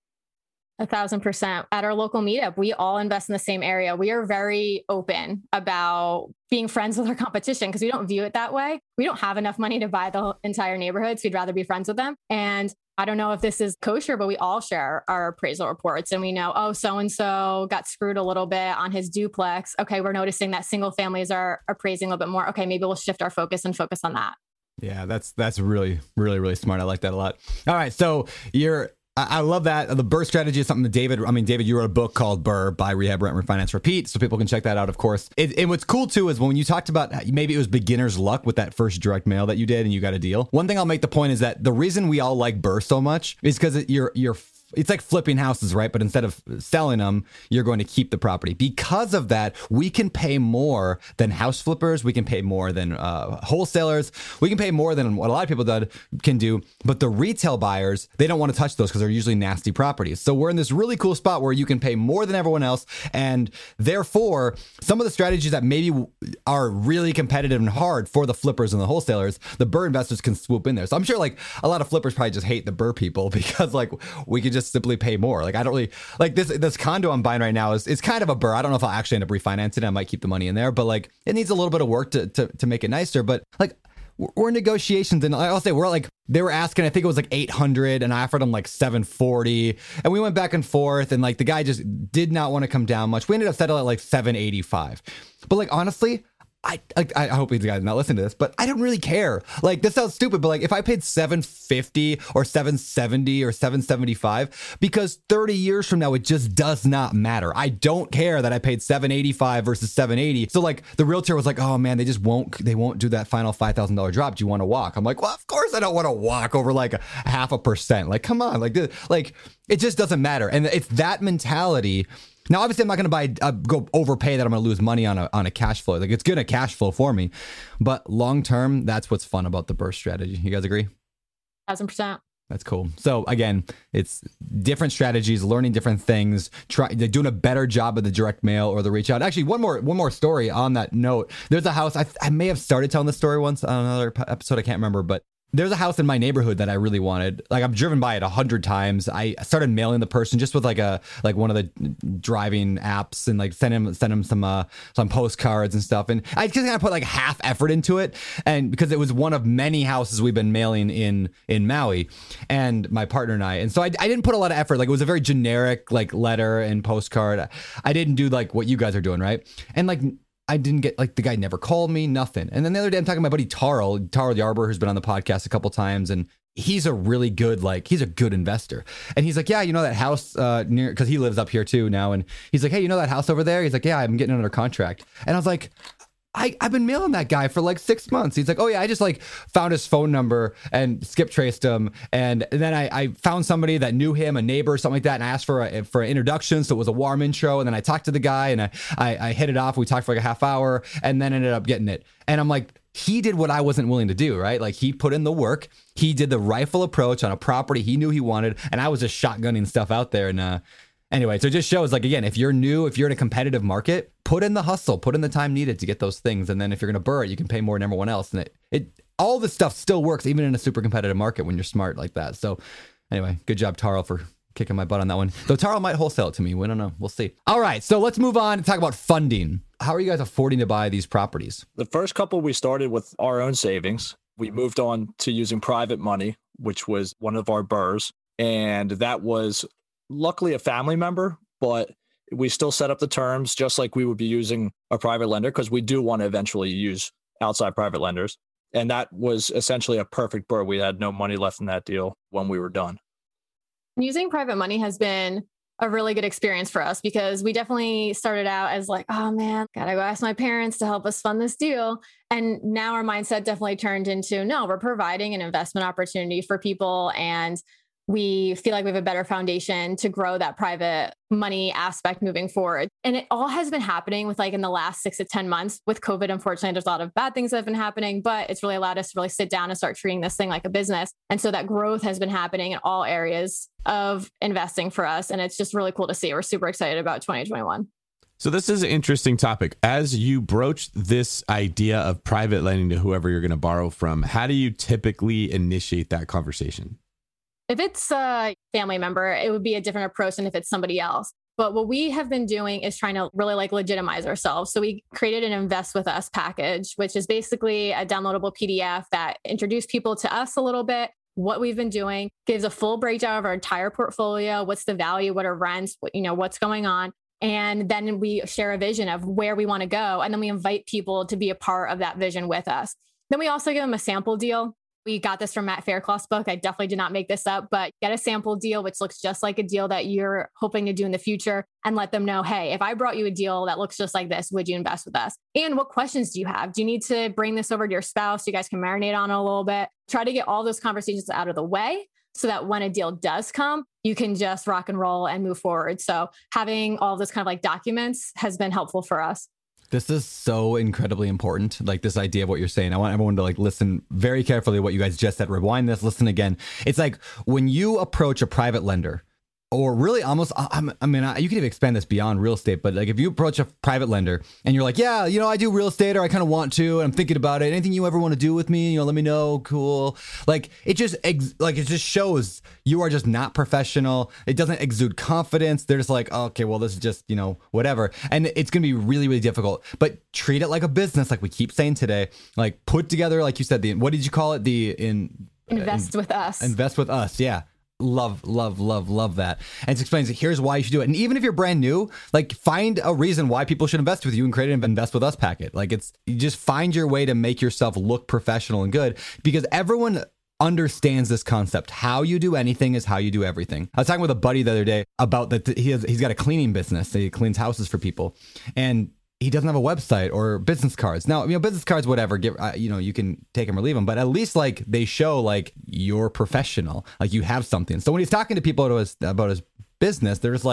A thousand percent. At our local meetup, we all invest in the same area. We are very open about being friends with our competition because we don't view it that way. We don't have enough money to buy the entire neighborhood, so we'd rather be friends with them. And I don't know if this is kosher, but we all share our appraisal reports and we know, oh, so-and-so got screwed a little bit on his duplex. Okay, we're noticing that single families are appraising a little bit more. Okay, maybe we'll shift our focus and focus on that. Yeah, that's that's really, really, really smart. I like that a lot. All right, so you're I love that. The BRRRR strategy is something that David, I mean, David, you wrote a book called BRRRR, Buy, Rehab, Rent, Refinance, Repeat. So people can check that out, of course. It, and what's cool, too, is when you talked about maybe it was beginner's luck with that first direct mail that you did and you got a deal. One thing I'll make the point is that the reason we all like BRRRR so much is because it, you're you're it's like flipping houses, right? But instead of selling them, you're going to keep the property. Because of that, we can pay more than house flippers. We can pay more than uh, wholesalers. We can pay more than what a lot of people do, can do. But the retail buyers, they don't want to touch those because they're usually nasty properties. So we're in this really cool spot where you can pay more than everyone else. And therefore, some of the strategies that maybe are really competitive and hard for the flippers and the wholesalers, the BRRRR investors can swoop in there. So I'm sure like a lot of flippers probably just hate the BRRRR people because like we could just simply pay more. Like I don't really like this this condo I'm buying right now is is kind of a BRRRR. I don't know if I'll actually end up refinancing it. I might keep the money in there, but like it needs a little bit of work to to, to make it nicer. But like we're in negotiations and I'll say we're like they were asking, I think it was like eight hundred and I offered them like seven forty and we went back and forth and like the guy just did not want to come down much. We ended up settling at like seven eighty-five. But like honestly, I, I I hope these guys not listen to this, but I don't really care. Like this sounds stupid, but like if I paid seven fifty or seven seventy or seven seventy-five, because thirty years from now it just does not matter. I don't care that I paid seven eighty-five versus seven eighty. So like the realtor was like, oh man, they just won't they won't do that final five thousand dollars drop. Do you want to walk? I'm like, well, of course I don't want to walk over like a half a percent. Like come on, like this, like it just doesn't matter. And it's that mentality. Now, obviously, I'm not going to buy, uh, go overpay that I'm going to lose money on a on a cash flow. Like it's going to cash flow for me, but long term, that's what's fun about the BRRRR strategy. You guys agree? Thousand percent. That's cool. So again, it's different strategies, learning different things, try doing a better job of the direct mail or the reach out. Actually, one more one more story on that note. There's a house, I, I may have started telling this story once on another episode, I can't remember, but there's a house in my neighborhood that I really wanted. Like I've driven by it a hundred times. I started mailing the person just with like a like one of the driving apps and like send him send him some uh, some postcards and stuff. And I just kind of put like half effort into it, and because it was one of many houses we've been mailing in in Maui, and my partner and I. And so I, I didn't put a lot of effort. Like it was a very generic like letter and postcard. I didn't do like what you guys are doing, right? And like. I didn't get, like, the guy never called me, nothing. And then the other day I'm talking to my buddy Tarl, Tarl Yarber, who's been on the podcast a couple times, and he's a really good, like, he's a good investor. And he's like, yeah, you know that house uh, near, because he lives up here too now. And he's like, hey, you know that house over there? He's like, yeah, I'm getting under contract. And I was like, I, I've been mailing that guy for like six months. He's like, oh yeah, I just like found his phone number and skip traced him. And, and then I, I found somebody that knew him, a neighbor or something like that. And I asked for a, for an introduction. So it was a warm intro. And then I talked to the guy and I, I, I hit it off. We talked for like a half hour and then ended up getting it. And I'm like, he did what I wasn't willing to do, right? Like he put in the work. He did the rifle approach on a property he knew he wanted. And I was just shotgunning stuff out there. And, uh, Anyway, so it just shows, like, again, if you're new, if you're in a competitive market, put in the hustle, put in the time needed to get those things. And then if you're going to burr it, you can pay more than everyone else. And it, it, all this stuff still works, even in a super competitive market when you're smart like that. So anyway, good job, Tarl, for kicking my butt on that one. Though Tarl might wholesale it to me. We don't know. We'll see. All right. So let's move on and talk about funding. How are you guys affording to buy these properties? The first couple we started with our own savings. We moved on to using private money, which was one of our burrs. And that was luckily a family member, but we still set up the terms just like we would be using a private lender because we do want to eventually use outside private lenders. And that was essentially a perfect burr. We had no money left in that deal when we were done. Using private money has been a really good experience for us because we definitely started out as like, oh man, gotta go ask my parents to help us fund this deal. And now our mindset definitely turned into, no, we're providing an investment opportunity for people. And we feel like we have a better foundation to grow that private money aspect moving forward. And it all has been happening with like in the last six to ten months with COVID. Unfortunately, there's a lot of bad things that have been happening, but it's really allowed us to really sit down and start treating this thing like a business. And so that growth has been happening in all areas of investing for us. And it's just really cool to see. We're super excited about twenty twenty-one. So this is an interesting topic. As you broach this idea of private lending to whoever you're going to borrow from, how do you typically initiate that conversation? If it's a family member, it would be a different approach than if it's somebody else. But what we have been doing is trying to really like legitimize ourselves. So we created an Invest With Us package, which is basically a downloadable P D F that introduced people to us a little bit, what we've been doing, gives a full breakdown of our entire portfolio, what's the value, what are rents, what, you know, what's going on. And then we share a vision of where we want to go. And then we invite people to be a part of that vision with us. Then we also give them a sample deal. We got this from Matt Fairclough's book. I definitely did not make this up, but get a sample deal, which looks just like a deal that you're hoping to do in the future, and let them know, hey, if I brought you a deal that looks just like this, would you invest with us? And what questions do you have? Do you need to bring this over to your spouse so you guys can marinate on it a little bit? Try to get all those conversations out of the way so that when a deal does come, you can just rock and roll and move forward. So having all this kind of like documents has been helpful for us. This is so incredibly important. Like this idea of what you're saying. I want everyone to like listen very carefully to what you guys just said. Rewind this, listen again. It's like when you approach a private lender, or really almost, I mean, you can even expand this beyond real estate, but like if you approach a private lender and you're like, yeah, you know, I do real estate or I kind of want to, and I'm thinking about it. Anything you ever want to do with me, you know, let me know. Cool. Like it just, ex- like it just shows you are just not professional. It doesn't exude confidence. They're just like, oh, okay, well, this is just, you know, whatever. And it's going to be really, really difficult, but treat it like a business. Like we keep saying today, like put together, like you said, the, what did you call it? The in Invest in, with us. Invest with us. Yeah. Love, love, love, love that. And it explains, here's why you should do it. And even if you're brand new, like find a reason why people should invest with you and create an Invest With Us packet. Like it's, you just find your way to make yourself look professional and good, because everyone understands this concept. How you do anything is how you do everything. I was talking with a buddy the other day about that. He has, he's got a cleaning business. He cleans houses for people. And he doesn't have a website or business cards. Now, you know, business cards, whatever, give, uh, you know, you can take them or leave them, but at least like they show like you're professional, like you have something. So when he's talking to people about his, about his business, they're just like,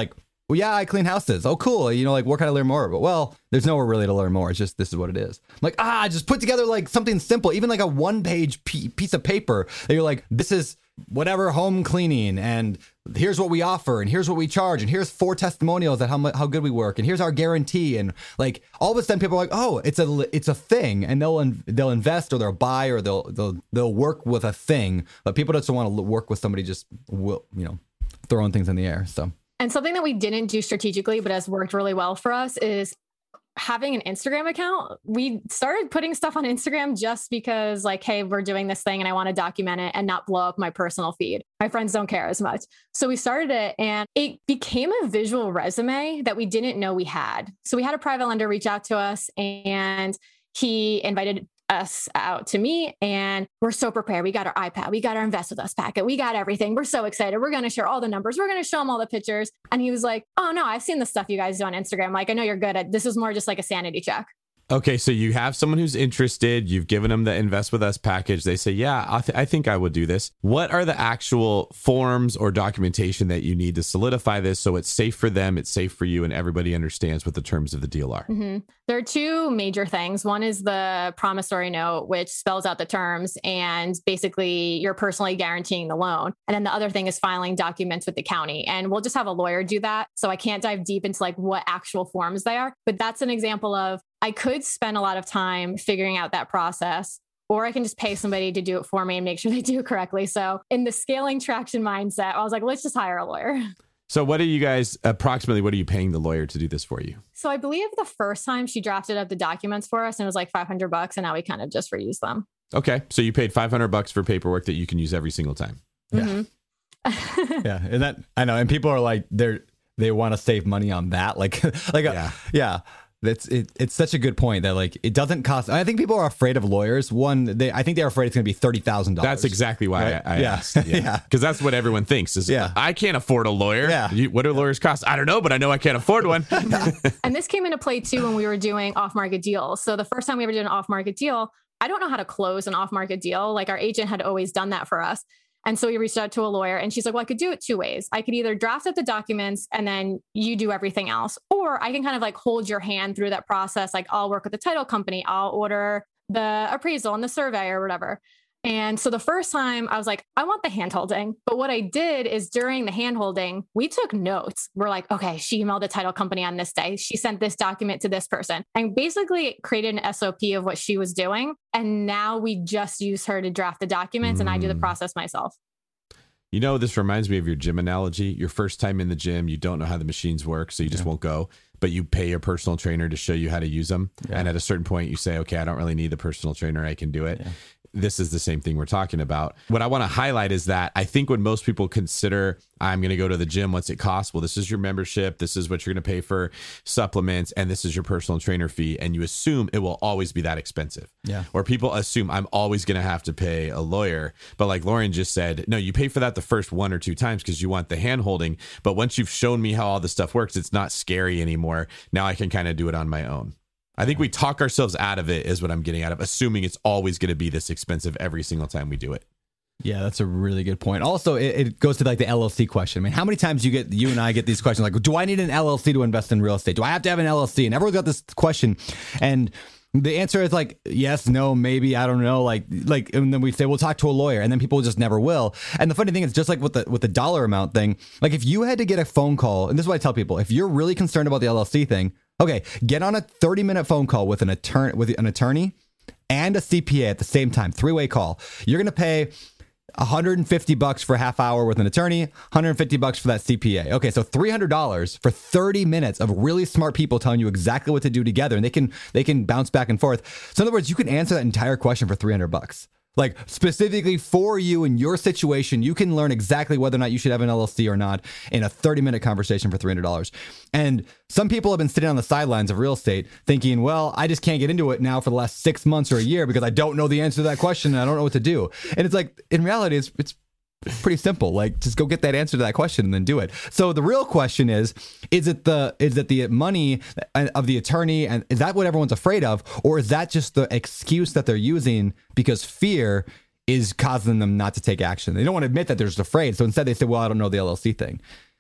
well, yeah, I clean houses. Oh, cool. You know, like, where can I learn more? But well, there's nowhere really to learn more. It's just, this is what it is. I'm like, ah, just put together like something simple, even like a one page p- piece of paper that you're like, this is whatever home cleaning, and here's what we offer, and here's what we charge, and here's four testimonials that how mu- how good we work, and here's our guarantee, and like all of a sudden people are like, oh, it's a it's a thing, and they'll in, they'll invest or they'll buy or they'll they'll they'll work with a thing, but people just don't want to work with somebody just will you know throwing things in the air. So. And something that we didn't do strategically, but has worked really well for us is having an Instagram account. We started putting stuff on Instagram just because like, hey, we're doing this thing and I want to document it and not blow up my personal feed. My friends don't care as much. So we started it and it became a visual resume that we didn't know we had. So we had a private lender reach out to us and he invited us out to meet, and we're so prepared. We got our iPad, we got our Invest With Us packet, we got everything. We're so excited. We're going to share all the numbers. We're going to show him all the pictures. And he was like, oh no, I've seen the stuff you guys do on Instagram. Like, I know you're good at this. Is more just like a sanity check. Okay, so you have someone who's interested. You've given them the Invest With Us package. They say, yeah, I, th- I think I would do this. What are the actual forms or documentation that you need to solidify this so it's safe for them, it's safe for you, and everybody understands what the terms of the deal are? Mm-hmm. There are two major things. One is the promissory note, which spells out the terms and basically you're personally guaranteeing the loan. And then the other thing is filing documents with the county. And we'll just have a lawyer do that. So I can't dive deep into like what actual forms they are, but that's an example of I could spend a lot of time figuring out that process, or I can just pay somebody to do it for me and make sure they do it correctly. So in the scaling traction mindset, I was like, let's just hire a lawyer. So what are you guys, approximately, what are you paying the lawyer to do this for you? So I believe the first time she drafted up the documents for us and it was like five hundred bucks, and now we kind of just reuse them. Okay. So you paid five hundred bucks for paperwork that you can use every single time. Mm-hmm. Yeah. yeah. And that, I know. And people are like, they're, they want to save money on that. Like, like, yeah. A, yeah. That's it. It's such a good point that like it doesn't cost. I think people are afraid of lawyers. One, they I think they're afraid it's going to be thirty thousand dollars. That's exactly why right? I, I yeah. asked. Yeah, because yeah. that's what everyone thinks. Is yeah. I can't afford a lawyer. Yeah. You, what do lawyers cost? I don't know, but I know I can't afford one. And this came into play too when we were doing off-market deals. So the first time we ever did an off-market deal, I don't know how to close an off-market deal. Like our agent had always done that for us. And so we reached out to a lawyer and she's like, well, I could do it two ways. I could either draft up the documents and then you do everything else, or I can kind of like hold your hand through that process. Like I'll work with the title company, I'll order the appraisal and the survey or whatever. And so the first time I was like, I want the hand holding. But what I did is during the hand holding, we took notes. We're like, okay, she emailed the title company on this day. She sent this document to this person and basically created an S O P of what she was doing. And now we just use her to draft the documents mm. and I do the process myself. You know, this reminds me of your gym analogy. Your first time in the gym, you don't know how the machines work, so you just yeah. won't go. But you pay your personal trainer to show you how to use them. Yeah. And at a certain point, you say, okay, I don't really need the personal trainer. I can do it. Yeah. This is the same thing we're talking about. What I want to highlight is that I think when most people consider, I'm going to go to the gym, what's it cost? Well, this is your membership. This is what you're going to pay for supplements. And this is your personal trainer fee. And you assume it will always be that expensive. Yeah. Or people assume I'm always going to have to pay a lawyer. But like Lauren just said, no, you pay for that the first one or two times because you want the hand holding. But once you've shown me how all this stuff works, it's not scary anymore. Now I can kind of do it on my own. I think we talk ourselves out of it is what I'm getting out of, assuming it's always going to be this expensive every single time we do it. Yeah, that's a really good point. Also, it, it goes to like the L L C question. I mean, how many times you get, you and I get these questions like, do I need an L L C to invest in real estate? Do I have to have an L L C? And everyone's got this question. And the answer is like, yes, no, maybe, I don't know. Like, like, and then we say, we'll talk to a lawyer, and then people just never will. And the funny thing is just like with the, with the dollar amount thing, like if you had to get a phone call, and this is what I tell people, if you're really concerned about the L L C thing, okay, get on a thirty minute phone call with an attorney, with an attorney and a C P A at the same time, three-way call. You're going to pay one hundred fifty bucks for a half hour with an attorney, one hundred fifty bucks for that C P A. Okay, so three hundred dollars for thirty minutes of really smart people telling you exactly what to do together, and they can they can bounce back and forth. So in other words, you can answer that entire question for three hundred bucks. Like specifically for you in your situation, you can learn exactly whether or not you should have an L L C or not in a thirty minute conversation for three hundred dollars. And some people have been sitting on the sidelines of real estate thinking, well, I just can't get into it now for the last six months or a year because I don't know the answer to that question and I don't know what to do. And it's like, in reality, it's it's pretty simple. Like, just go get that answer to that question and then do it. So the real question is, is it the is it the money of the attorney, and is that what everyone's afraid of? Or is that just the excuse that they're using because fear is causing them not to take action? They don't want to admit that they're just afraid. So instead they say, well, I don't know the L L C thing.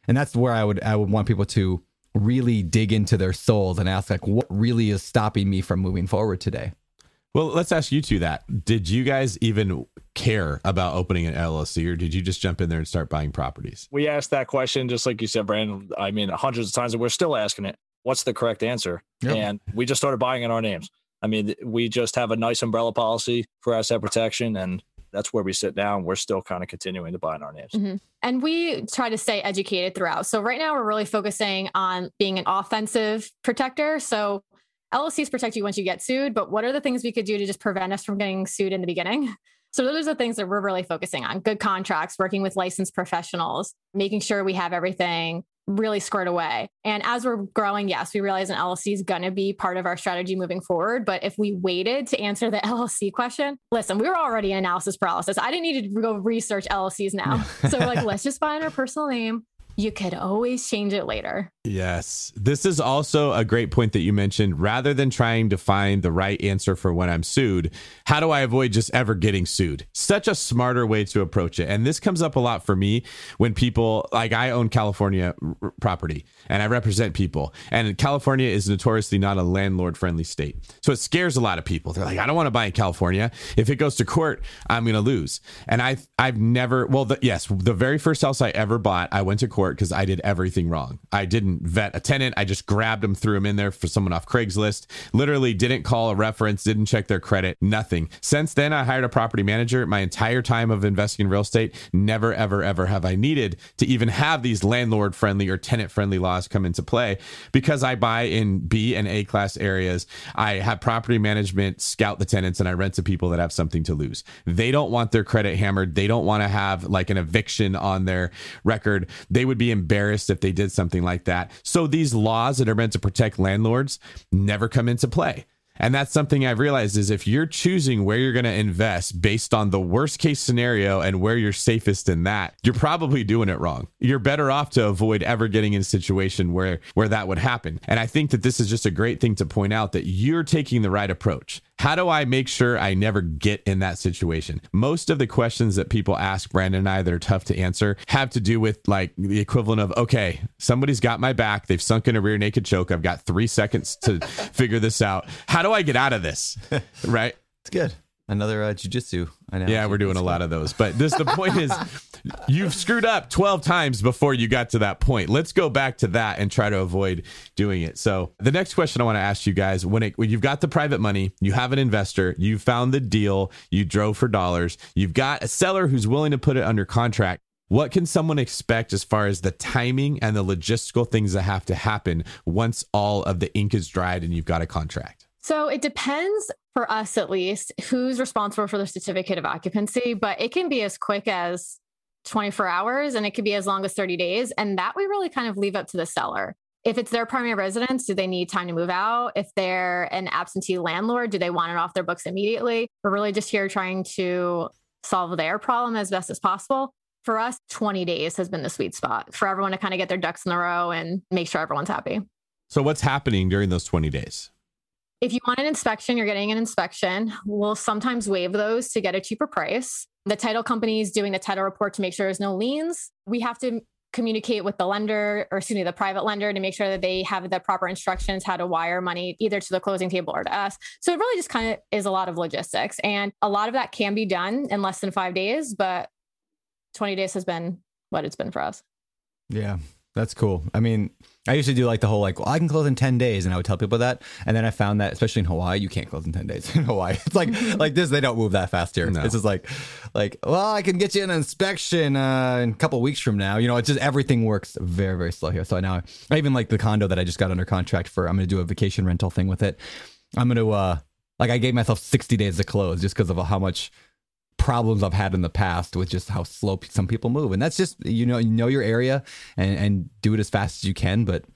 And that's where I would I would want people to really dig into their souls and ask, like, what really is stopping me from moving forward today? Well, let's ask you two that. Did you guys even care about opening an L L C, or did you just jump in there and start buying properties? We asked that question, just like you said, Brandon. I mean, hundreds of times, and we're still asking it. What's the correct answer? Yep. And we just started buying in our names. I mean, we just have a nice umbrella policy for asset protection, and that's where we sit down. We're still kind of continuing to buy in our names. Mm-hmm. And we try to stay educated throughout. So right now we're really focusing on being an offensive protector. So L L Cs protect you once you get sued, but what are the things we could do to just prevent us from getting sued in the beginning? So those are the things that we're really focusing on. Good contracts, working with licensed professionals, making sure we have everything really squared away. And as we're growing, yes, we realize an L L C is going to be part of our strategy moving forward. But if we waited to answer the L L C question, listen, we were already in analysis paralysis. I didn't need to go research L L Cs now. So we're like, let's just buy in our personal name. You could always change it later. Yes. This is also a great point that you mentioned. Rather than trying to find the right answer for when I'm sued, how do I avoid just ever getting sued? Such a smarter way to approach it. And this comes up a lot for me when people, like, I own California r- property and I represent people. And California is notoriously not a landlord friendly state. So it scares a lot of people. They're like, I don't want to buy in California. If it goes to court, I'm going to lose. And I've, I've never, well, the, yes, the very first house I ever bought, I went to court because I did everything wrong. I didn't vet a tenant. I just grabbed them, threw them in there for someone off Craigslist, literally didn't call a reference, didn't check their credit, nothing. Since then, I hired a property manager. My entire time of investing in real estate, never, ever, ever have I needed to even have these landlord friendly or tenant friendly laws come into play because I buy in B and A class areas. I have property management scout the tenants and I rent to people that have something to lose. They don't want their credit hammered. They don't want to have like an eviction on their record. They would be embarrassed if they did something like that. So these laws that are meant to protect landlords never come into play. And that's something I've realized is if you're choosing where you're going to invest based on the worst case scenario and where you're safest in that, you're probably doing it wrong. You're better off to avoid ever getting in a situation where, where that would happen. And I think that this is just a great thing to point out that you're taking the right approach. How do I make sure I never get in that situation? Most of the questions that people ask Brandon and I that are tough to answer have to do with like the equivalent of, okay, somebody's got my back. They've sunk in a rear naked choke. I've got three seconds to figure this out. How do I get out of this? Right? It's good. Another uh, jujitsu. Yeah, we're doing a lot of those. But this, the point is, you've screwed up twelve times before you got to that point. Let's go back to that and try to avoid doing it. So the next question I want to ask you guys, when, it, when you've got the private money, you have an investor, you found the deal, you drove for dollars, you've got a seller who's willing to put it under contract. What can someone expect as far as the timing and the logistical things that have to happen once all of the ink is dried and you've got a contract? So it depends, for us at least, who's responsible for the certificate of occupancy, but it can be as quick as twenty-four hours and it could be as long as thirty days. And that we really kind of leave up to the seller. If it's their primary residence, do they need time to move out? If they're an absentee landlord, do they want it off their books immediately? We're really just here trying to solve their problem as best as possible. For us, twenty days has been the sweet spot for everyone to kind of get their ducks in a row and make sure everyone's happy. So what's happening during those twenty days? If you want an inspection, you're getting an inspection. We'll sometimes waive those to get a cheaper price. The title company is doing the title report to make sure there's no liens. We have to communicate with the lender, or excuse me, the private lender, to make sure that they have the proper instructions how to wire money either to the closing table or to us. So it really just kind of is a lot of logistics. And a lot of that can be done in less than five days, but twenty days has been what it's been for us. Yeah, that's cool. I mean, I used to do like the whole like, well, I can close in ten days. And I would tell people that. And then I found that, especially in Hawaii, you can't close in ten days in Hawaii. It's like, like this, they don't move that fast here. No. It's just like, like, well, I can get you an inspection uh, in a couple of weeks from now. You know, it's just everything works very, very slow here. So now I even like the condo that I just got under contract for. I'm going to do a vacation rental thing with it. I'm going to, uh, like I gave myself sixty days to close just because of how much problems I've had in the past with just how slow some people move. And that's just, you know, you know your area and, and do it as fast as you can, but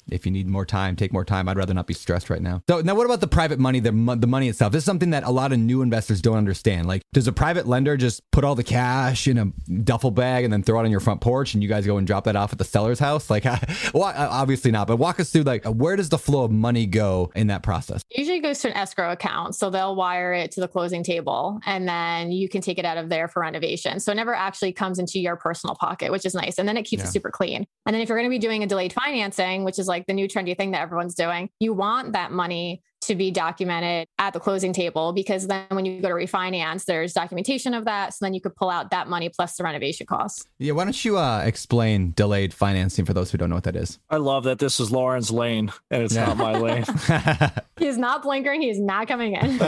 if you need more time, take more time. I'd rather not be stressed right now. So now what about the private money, the, mo- the money itself? This is something that a lot of new investors don't understand. Like, does a private lender just put all the cash in a duffel bag and then throw it on your front porch and you guys go and drop that off at the seller's house? Like, well, obviously not, but walk us through, like, where does the flow of money go in that process? Usually it goes to an escrow account. So they'll wire it to the closing table and then you can take it out of there for renovation. So it never actually comes into your personal pocket, which is nice. And then it keeps yeah. it super clean. And then if you're going to be doing a delayed financing, which is like the new trendy thing that everyone's doing, you want that money to be documented at the closing table, because then when you go to refinance, there's documentation of that. So then you could pull out that money plus the renovation costs. Yeah. Why don't you uh, explain delayed financing for those who don't know what that is? I love that this is Lauren's lane and it's yeah. not my lane. He's not blinkering. He's not coming in.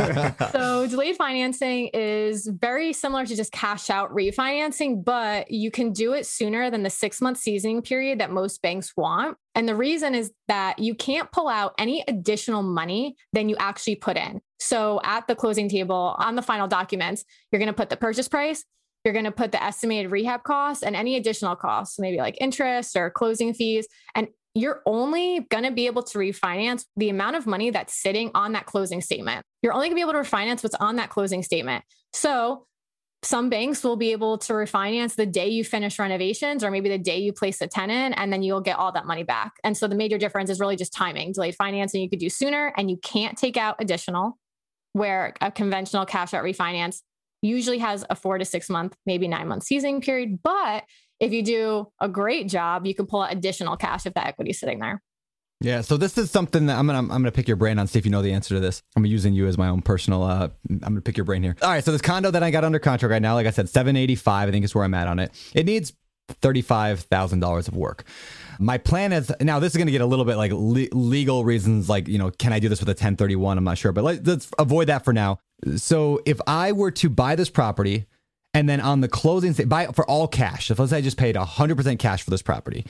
So delayed financing is very similar to just cash out refinancing, but you can do it sooner than the six month seasoning period that most banks want. And the reason is that you can't pull out any additional money than you actually put in. So at the closing table, on the final documents, you're going to put the purchase price, you're going to put the estimated rehab costs and any additional costs, maybe like interest or closing fees. And you're only going to be able to refinance the amount of money that's sitting on that closing statement. You're only going to be able to refinance what's on that closing statement. So some banks will be able to refinance the day you finish renovations or maybe the day you place a tenant, and then you'll get all that money back. And so the major difference is really just timing. Delayed financing you could do sooner and you can't take out additional, where a conventional cash out refinance usually has a four to six month, maybe nine month seasoning period. But if you do a great job, you can pull out additional cash if that equity is sitting there. Yeah, so this is something that I'm gonna I'm gonna pick your brain on, see if you know the answer to this. I'm using you as my own personal. Uh, I'm gonna pick your brain here. All right, so this condo that I got under contract right now, like I said, seven eighty-five. I think is where I'm at on it. It needs thirty-five thousand dollars of work. My plan is, now this is going to get a little bit like le- legal reasons, like, you know, can I do this with a ten thirty-one? I'm not sure, but let, let's avoid that for now. So if I were to buy this property and then on the closing, buy it for all cash, if let's say I just paid one hundred percent cash for this property,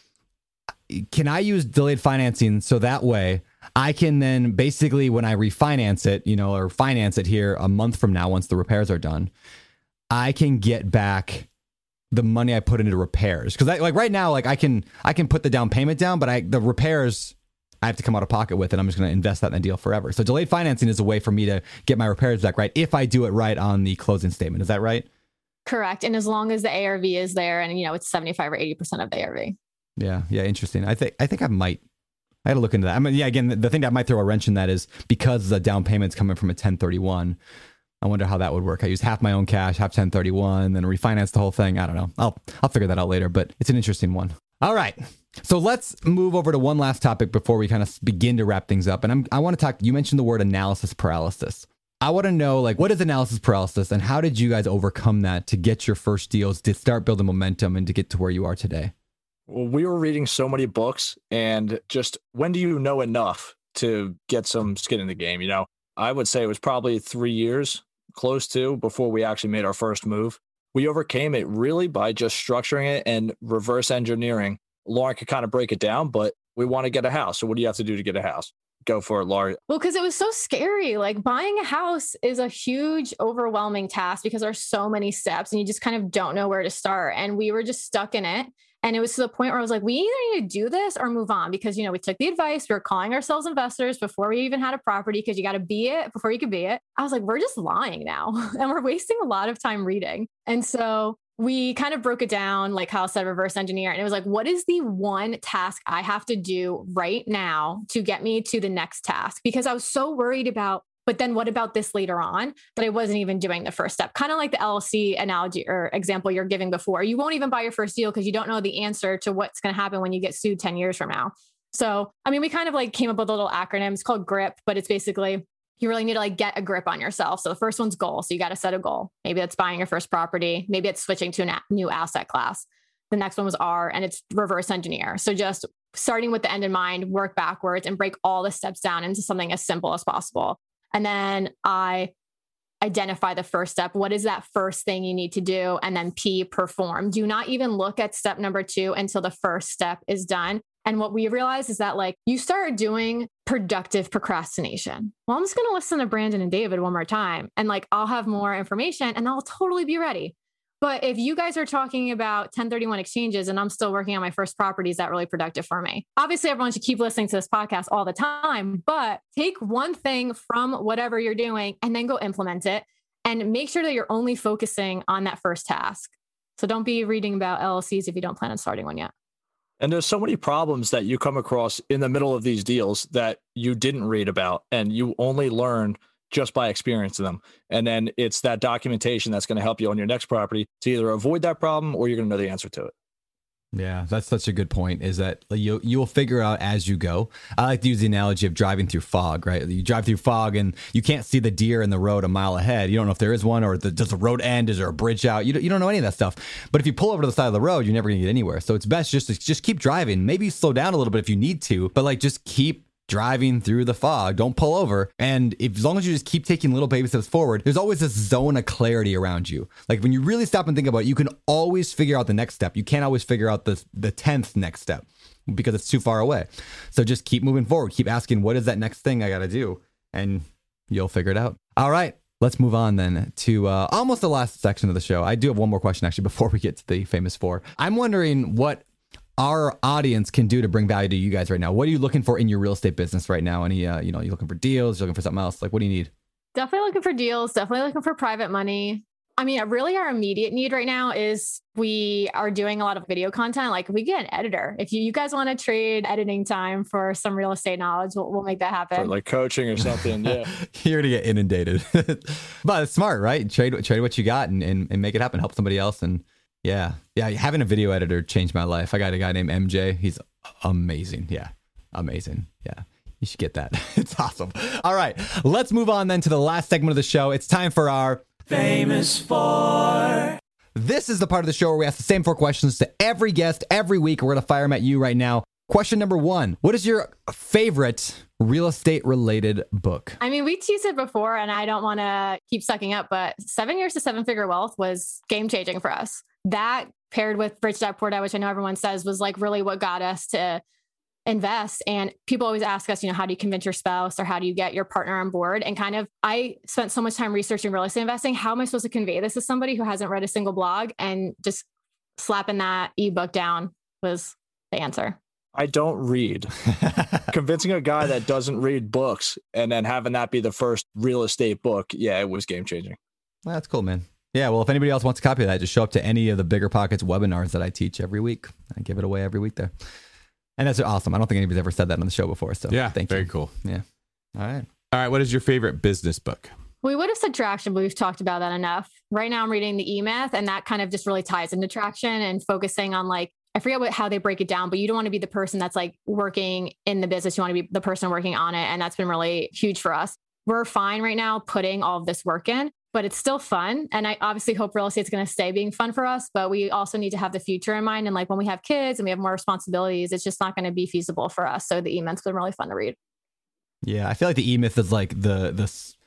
can I use delayed financing so that way I can then basically, when I refinance it, you know, or finance it here a month from now, once the repairs are done, I can get back the money I put into repairs? Because I, like right now, like I can I can put the down payment down, but I the repairs I have to come out of pocket with, and I'm just going to invest that in the deal forever. So delayed financing is a way for me to get my repairs back, right? If I do it right on the closing statement, is that right? Correct. And as long as the A R V is there, and you know it's seventy-five or eighty percent of the A R V. Yeah, yeah, interesting. I think I think I might. I got to look into that. I mean, yeah, again, the, the thing that might throw a wrench in that is because the down payment's coming from a ten thirty-one. I wonder how that would work. I use half my own cash, half ten thirty-one, then refinance the whole thing. I don't know. I'll I'll figure that out later, but it's an interesting one. All right. So let's move over to one last topic before we kind of begin to wrap things up. And I'm, I want to talk, you mentioned the word analysis paralysis. I want to know, like, what is analysis paralysis and how did you guys overcome that to get your first deals, to start building momentum and to get to where you are today? Well, we were reading so many books, and just when do you know enough to get some skin in the game? You know, I would say it was probably three years, close to, before we actually made our first move. We overcame it really by just structuring it and reverse engineering. Lauren could kind of break it down, but we want to get a house. So what do you have to do to get a house? Go for it, Lauren. Well, because it was so scary. Like buying a house is a huge, overwhelming task because there's so many steps and you just kind of don't know where to start. And we were just stuck in it. And it was to the point where I was like, we either need to do this or move on because, you know, we took the advice. We were calling ourselves investors before we even had a property because you got to be it before you could be it. I was like, we're just lying now and we're wasting a lot of time reading. And so we kind of broke it down, like Kyle said, reverse engineer. And it was like, what is the one task I have to do right now to get me to the next task? Because I was so worried about, but then what about this later on, that I wasn't even doing the first step? Kind of like the L L C analogy or example you're giving before. You won't even buy your first deal because you don't know the answer to what's going to happen when you get sued ten years from now. So, I mean, we kind of like came up with a little acronym. It's called GRIP, but it's basically you really need to like get a grip on yourself. So the first one's goal. So you got to set a goal. Maybe that's buying your first property. Maybe it's switching to a new asset class. The next one was R, and it's reverse engineer. So just starting with the end in mind, work backwards and break all the steps down into something as simple as possible. And then I identify the first step. What is that first thing you need to do? And then P, perform. Do not even look at step number two until the first step is done. And what we realized is that like you start doing productive procrastination. Well, I'm just going to listen to Brandon and David one more time and like I'll have more information and I'll totally be ready. But if you guys are talking about ten thirty-one exchanges and I'm still working on my first property, is that really productive for me? Obviously, everyone should keep listening to this podcast all the time, but take one thing from whatever you're doing and then go implement it and make sure that you're only focusing on that first task. So don't be reading about L L Cs if you don't plan on starting one yet. And there's so many problems that you come across in the middle of these deals that you didn't read about and you only learn just by experiencing them. And then it's that documentation that's going to help you on your next property to either avoid that problem or you're going to know the answer to it. Yeah, that's such a good point, is that you you'll figure out as you go. I like to use the analogy of driving through fog, right? You drive through fog and you can't see the deer in the road a mile ahead. You don't know if there is one or the, does the road end? Is there a bridge out? You don't, you don't know any of that stuff. But if you pull over to the side of the road, you're never going to get anywhere. So it's best just to just keep driving. Maybe slow down a little bit if you need to, but like just keep driving through the fog. Don't pull over. And if, as long as you just keep taking little baby steps forward, there's always this zone of clarity around you. Like when you really stop and think about it, you can always figure out the next step. You can't always figure out the the tenth next step because it's too far away. So just keep moving forward. Keep asking, what is that next thing I got to do? And you'll figure it out. All right. Let's move on then to uh, almost the last section of the show. I do have one more question actually before we get to the famous four. I'm wondering what our audience can do to bring value to you guys right now. What are you looking for in your real estate business right now? Any, uh, you know, you looking for deals, you're looking for something else? Like, what do you need? Definitely looking for deals. Definitely looking for private money. I mean, really our immediate need right now is we are doing a lot of video content. Like we get an editor. If you, you guys want to trade editing time for some real estate knowledge, we'll, we'll make that happen. For like coaching or something. Yeah. You're going to get inundated, but it's smart, right? Trade, trade what you got and, and, and make it happen. Help somebody else. And yeah. Yeah. Having a video editor changed my life. I got a guy named M J. He's amazing. Yeah. Amazing. Yeah. You should get that. It's awesome. All right. Let's move on then to the last segment of the show. It's time for our Famous Four. This is the part of the show where we ask the same four questions to every guest every week. We're going to fire them at you right now. Question number one. What is your favorite real estate related book? I mean, we teased it before and I don't want to keep sucking up, but Seven Years to Seven Figure Wealth was game changing for us. That paired with Rich Dad Poor Dad, which I know everyone says was like really what got us to invest. And people always ask us, you know, how do you convince your spouse or how do you get your partner on board? And kind of, I spent so much time researching real estate investing. How am I supposed to convey this to somebody who hasn't read a single blog? And just slapping that ebook down was the answer. I don't read. Convincing a guy that doesn't read books and then having that be the first real estate book. Yeah, it was game changing. Well, that's cool, man. Yeah, well, if anybody else wants a copy of that, just show up to any of the Bigger Pockets webinars that I teach every week. I give it away every week there. And that's awesome. I don't think anybody's ever said that on the show before. So yeah, thank very you. cool. Yeah. All right. All right. What is your favorite business book? We would have said Traction, but we've talked about that enough. Right now I'm reading the E-Myth, and that kind of just really ties into Traction and focusing on like, I forget what, how they break it down, but you don't want to be the person that's like working in the business. You want to be the person working on it. And that's been really huge for us. We're fine right now putting all of this work in, but it's still fun. And I obviously hope real estate's going to stay being fun for us, but we also need to have the future in mind. And like when we have kids and we have more responsibilities, it's just not going to be feasible for us. So the E-Myth's been really fun to read. Yeah. I feel like the E-Myth is like the, the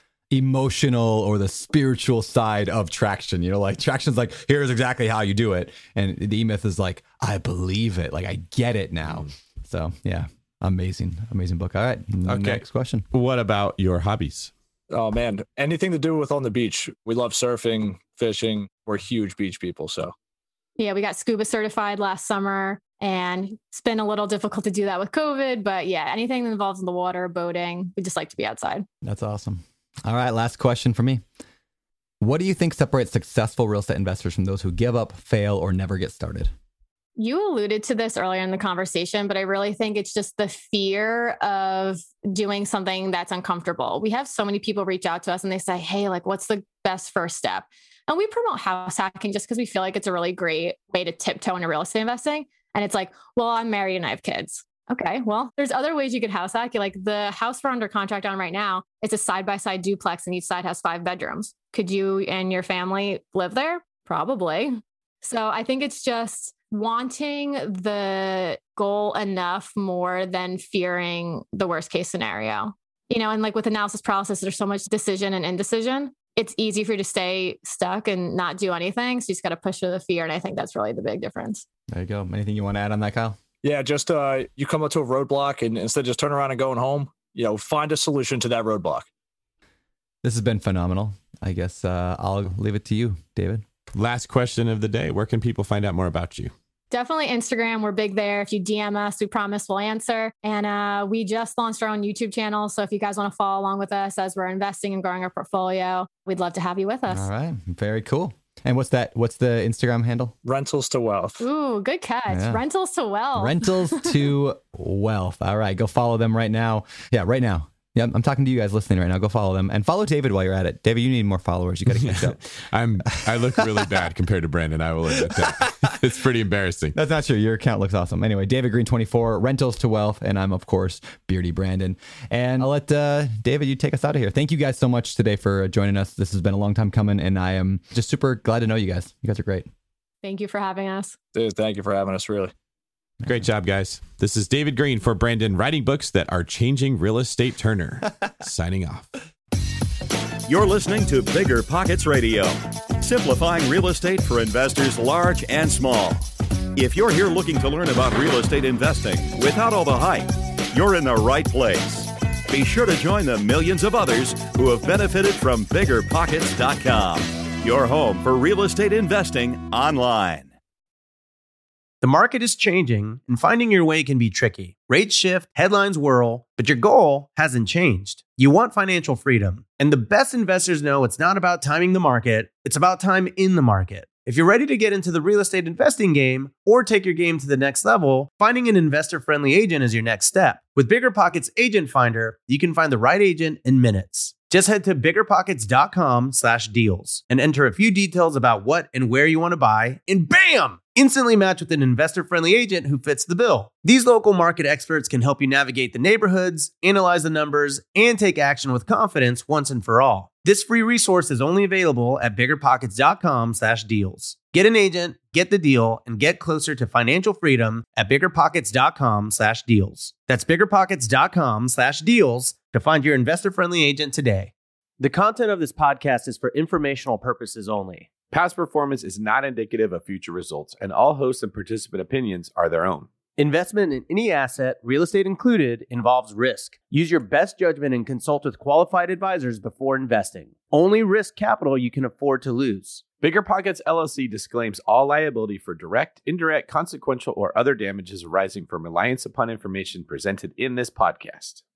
emotional or the spiritual side of Traction. You know, like Traction's like, here's exactly how you do it. And the E-Myth is like, I believe it. Like I get it now. Mm. So yeah, amazing, amazing book. All right. Okay. Next question. What about your hobbies? Oh man, anything to do with on the beach. We love surfing, fishing. We're huge beach people. So yeah, we got scuba certified last summer and it's been a little difficult to do that with COVID, but yeah, anything that involves in the water, boating, we just like to be outside. That's awesome. All right. Last question for me. What do you think separates successful real estate investors from those who give up, fail, or never get started? You alluded to this earlier in the conversation, but I really think it's just the fear of doing something that's uncomfortable. We have so many people reach out to us and they say, hey, like, what's the best first step? And we promote house hacking just because we feel like it's a really great way to tiptoe into real estate investing. And it's like, well, I'm married and I have kids. Okay, well, there's other ways you could house hack. Like the house we're under contract on right now, it's a side-by-side duplex and each side has five bedrooms. Could you and your family live there? Probably. So I think it's just wanting the goal enough more than fearing the worst case scenario. You know, and like with analysis paralysis, there's so much decision and indecision. It's easy for you to stay stuck and not do anything. So you just got to push through the fear. And I think that's really the big difference. There you go. Anything you want to add on that, Kyle? Yeah, just uh, you come up to a roadblock and instead of just turn around and going home, you know, find a solution to that roadblock. This has been phenomenal. I guess uh, I'll leave it to you, David. Last question of the day. Where can people find out more about you? Definitely Instagram. We're big there. If you D M us, we promise we'll answer. And uh, we just launched our own YouTube channel. So if you guys want to follow along with us as we're investing and growing our portfolio, we'd love to have you with us. All right. Very cool. And what's that? What's the Instagram handle? Rentals to Wealth. Ooh, good catch. Yeah. Rentals to Wealth. Rentals to Wealth. All right. Go follow them right now. Yeah, right now. Yeah, I'm talking to you guys listening right now. Go follow them and follow David while you're at it. David, you need more followers. You got to catch up. I'm. I look really bad compared to Brandon. I will admit that. It's pretty embarrassing. That's not true. Your account looks awesome. Anyway, David Green twenty-four, Rentals to Wealth, and I'm of course Beardy Brandon. And I'll let uh, David you take us out of here. Thank you guys so much today for joining us. This has been a long time coming, and I am just super glad to know you guys. You guys are great. Thank you for having us. Dude, thank you for having us. Really. Great job, guys. This is David Green for Brandon, writing books that are changing real estate Turner. Signing off. You're listening to Bigger Pockets Radio, simplifying real estate for investors large and small. If you're here looking to learn about real estate investing without all the hype, you're in the right place. Be sure to join the millions of others who have benefited from bigger pockets dot com, your home for real estate investing online. The market is changing, and finding your way can be tricky. Rates shift, headlines whirl, but your goal hasn't changed. You want financial freedom, and the best investors know it's not about timing the market, it's about time in the market. If you're ready to get into the real estate investing game or take your game to the next level, finding an investor-friendly agent is your next step. With BiggerPockets Agent Finder, you can find the right agent in minutes. Just head to biggerpockets.com slash deals and enter a few details about what and where you want to buy, and bam! Instantly match with an investor-friendly agent who fits the bill. These local market experts can help you navigate the neighborhoods, analyze the numbers, and take action with confidence once and for all. This free resource is only available at biggerpockets.com slash deals. Get an agent, get the deal, and get closer to financial freedom at biggerpockets.com slash deals. That's biggerpockets.com slash deals to find your investor-friendly agent today. The content of this podcast is for informational purposes only. Past performance is not indicative of future results, and all host and participant opinions are their own. Investment in any asset, real estate included, involves risk. Use your best judgment and consult with qualified advisors before investing. Only risk capital you can afford to lose. Bigger Pockets L L C disclaims all liability for direct, indirect, consequential, or other damages arising from reliance upon information presented in this podcast.